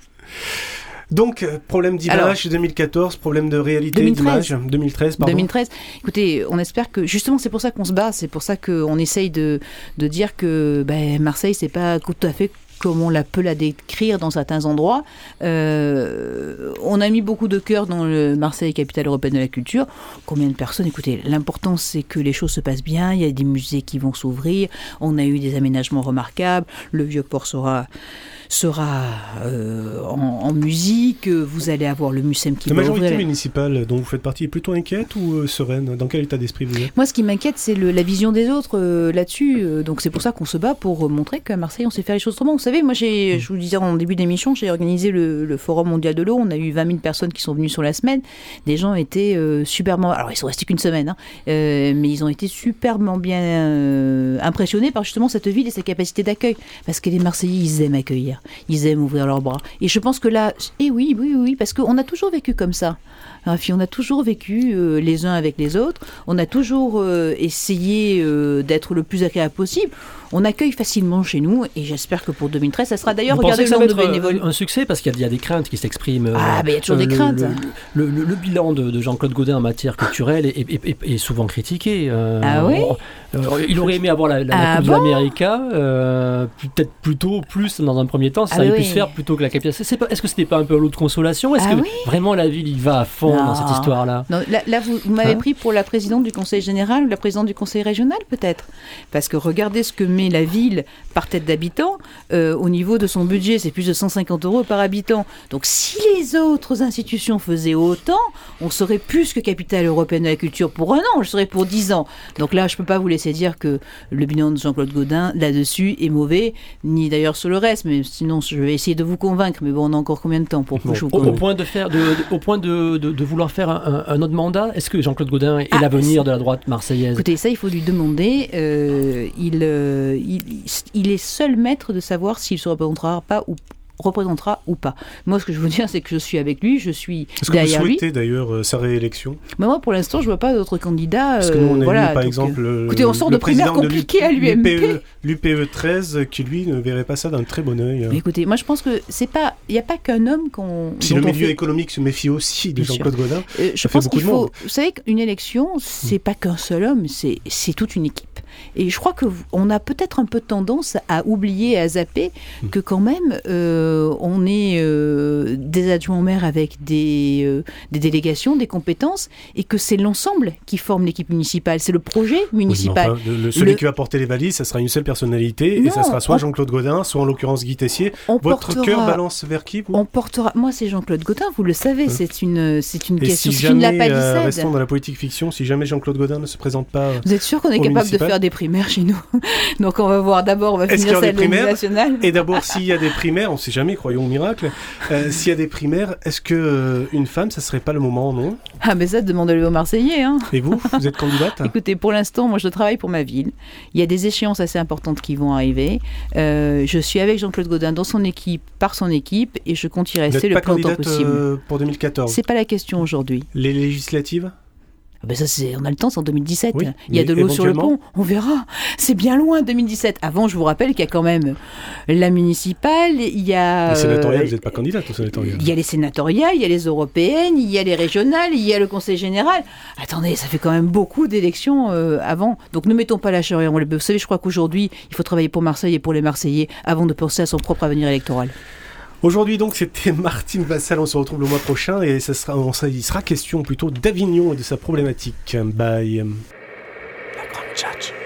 Donc, euh, problème Alors, d'image deux mille quatorze, problème de réalité deux mille treize. d'image deux mille treize, pardon. deux mille treize. Écoutez, on espère que justement c'est pour ça qu'on se bat, c'est pour ça qu'on essaye de, de dire que ben, Marseille c'est pas tout à fait comme on la peut la décrire dans certains endroits. Euh, on a mis beaucoup de cœur dans le Marseille, capitale européenne de la culture. Combien de personnes? Écoutez, l'important c'est que les choses se passent bien, il y a des musées qui vont s'ouvrir, on a eu des aménagements remarquables, le Vieux-Port sera... sera euh, en, en musique, vous allez avoir le Mucem qui La va majorité ouvrir. municipale dont vous faites partie est plutôt inquiète ou euh, sereine? Dans quel état d'esprit vous êtes? Moi, ce qui m'inquiète, c'est le- la vision des autres euh, là-dessus. Euh, donc, c'est pour ça qu'on se bat pour euh, montrer qu'à Marseille, on sait faire les choses autrement. Vous savez, moi, j'ai, je vous le disais en début d'émission, j'ai organisé le, le Forum mondial de l'eau. On a eu vingt mille personnes qui sont venues sur la semaine. Des gens étaient euh, superbement... Alors, ils sont restés qu'une semaine, hein, euh, mais ils ont été superbement bien euh, impressionnés par justement cette ville et sa capacité d'accueil. Parce que les Marseillais, ils aiment accueillir. Ils aiment ouvrir leurs bras. Et je pense que là... Eh oui, oui, oui, parce qu'on a toujours vécu comme ça. Rafi, on a toujours vécu euh, les uns avec les autres, on a toujours euh, essayé euh, d'être le plus agréable possible. On accueille facilement chez nous et j'espère que pour deux mille treize, ça sera d'ailleurs, Vous regardez pensez le que ça nombre de va être bénévoles. euh, un succès parce qu'il y, a- il y a des craintes qui s'expriment. euh, Ah, ben il y a toujours des le- craintes. Le, le- le- le bilan de, de Jean-Claude Gaudin en matière culturelle est, est- est- est souvent critiqué. euh, Ah oui on- euh, Il aurait aimé avoir la, la, la Ah Coupe bon de l'Amérique, euh, peut-être plutôt plus dans un premier temps, ça Ah aurait oui, pu oui. se faire plutôt que la capitale. C'est pas- Est-ce que c'était pas un peu un lot de consolation? Est-ce Ah que oui vraiment la ville y va à fond Non. dans cette histoire-là? Non, là, là, vous, vous m'avez Hein pris pour la présidente du conseil général ou la présidente du conseil régional, peut-être. Parce que regardez ce que met la ville par tête d'habitant. Euh, au niveau de son budget, c'est plus de cent cinquante euros par habitant. Donc, si les autres institutions faisaient autant, on serait plus que capitale européenne de la culture pour un an, je serais pour dix ans. Donc là, je peux pas vous laisser dire que le bilan de Jean-Claude Gaudin, là-dessus, est mauvais, ni d'ailleurs sur le reste, mais sinon, je vais essayer de vous convaincre. Mais bon, on a encore combien de temps pour que Bon, je vous Au, au convainque? point de faire, de, de- au point de, de- de vouloir faire un, un autre mandat, est-ce que Jean-Claude Gaudin est Ah, l'avenir de la droite marseillaise? Écoutez, ça, il faut lui demander. Euh, il, euh, il, il est seul maître de savoir s'il se représentera pas ou représentera ou pas. Moi, ce que je veux dire, c'est que je suis avec lui, je suis Est-ce que vous derrière lui. souhaitez d'ailleurs euh, sa réélection? Mais moi, pour l'instant, je vois pas d'autres candidats. Parce que nous, on a euh, voilà, vu par donc, exemple euh, le, écoutez, on sort le de primaires président de l'U- compliquées à l'U M P. l'U P E l'U P E treize qui lui ne verrait pas ça d'un très bon œil. Mais écoutez, moi, je pense que c'est pas, il n'y a pas qu'un homme qu'on. Si dont le on milieu fait- économique se méfie aussi de Bien Jean-Claude Gaudin, Euh, je ça fait pense beaucoup qu'il de faut. monde. Vous savez qu'une élection, c'est pas qu'un seul homme, c'est c'est toute une équipe. Et je crois que vous- on a peut-être un peu tendance à oublier, à zapper que quand même euh, on est euh, des adjoints au maire avec des euh, des délégations, des compétences, et que c'est l'ensemble qui forme l'équipe municipale. C'est le projet Oui, mais municipal. enfin, le, le- celui Le- qui va porter les valises, ça sera une seule personnalité et Non, ça sera soit on- Jean-Claude Gaudin, soit en l'occurrence Guy Tessier. On Votre portera- cœur balance vers qui vous On portera. Moi, c'est Jean-Claude Gaudin, vous le savez. C'est une, c'est une Et question. si C'est une jamais, lapalissade. euh, restons dans la politique fiction, si jamais Jean-Claude Gaudin ne se présente pas, Vous êtes sûr qu'on est au capable municipal de faire des primaires chez nous? Donc on va voir d'abord, on va Est-ce qu'il y finir aura ça des à l'Union primaires nationale. et d'abord s'il y a des primaires, on ne sait jamais, croyons au miracle, euh, s'il y a des primaires, est-ce que euh, une femme, ça serait pas le moment, non? Ah mais ça, demandez-le aux Marseillais. Hein. Et vous, vous êtes candidate? Écoutez, pour l'instant, moi je travaille pour ma ville. Il y a des échéances assez importantes qui vont arriver. Euh, je suis avec Jean-Claude Gaudin dans son équipe, par son équipe, et je compte y Vous rester n'êtes le pas plus longtemps candidate possible. euh, pour deux mille quatorze? C'est pas la question aujourd'hui. Les législatives? Ah ben ça, c'est, on a le temps, c'est en deux mille dix-sept. Oui, il y a mais de l'eau sur le éventuellement- pont, on verra. C'est bien loin, deux mille dix-sept. Avant, je vous rappelle qu'il y a quand même la municipale, il y a... Les sénatoriales, euh, vous n'êtes pas candidate aux sénatoriales? Il y a les sénatoriales, il y a les européennes, il y a les régionales, il y a le conseil général. Attendez, ça fait quand même beaucoup d'élections euh, avant. Donc ne mettons pas la charrue avant le bœuf. Vous savez, je crois qu'aujourd'hui, il faut travailler pour Marseille et pour les Marseillais avant de penser à son propre avenir électoral. Aujourd'hui donc c'était Martine Vassal, on se retrouve le mois prochain et ça sera, on sera- il sera question plutôt d'Avignon et de sa problématique. Bye. La grande tchatch.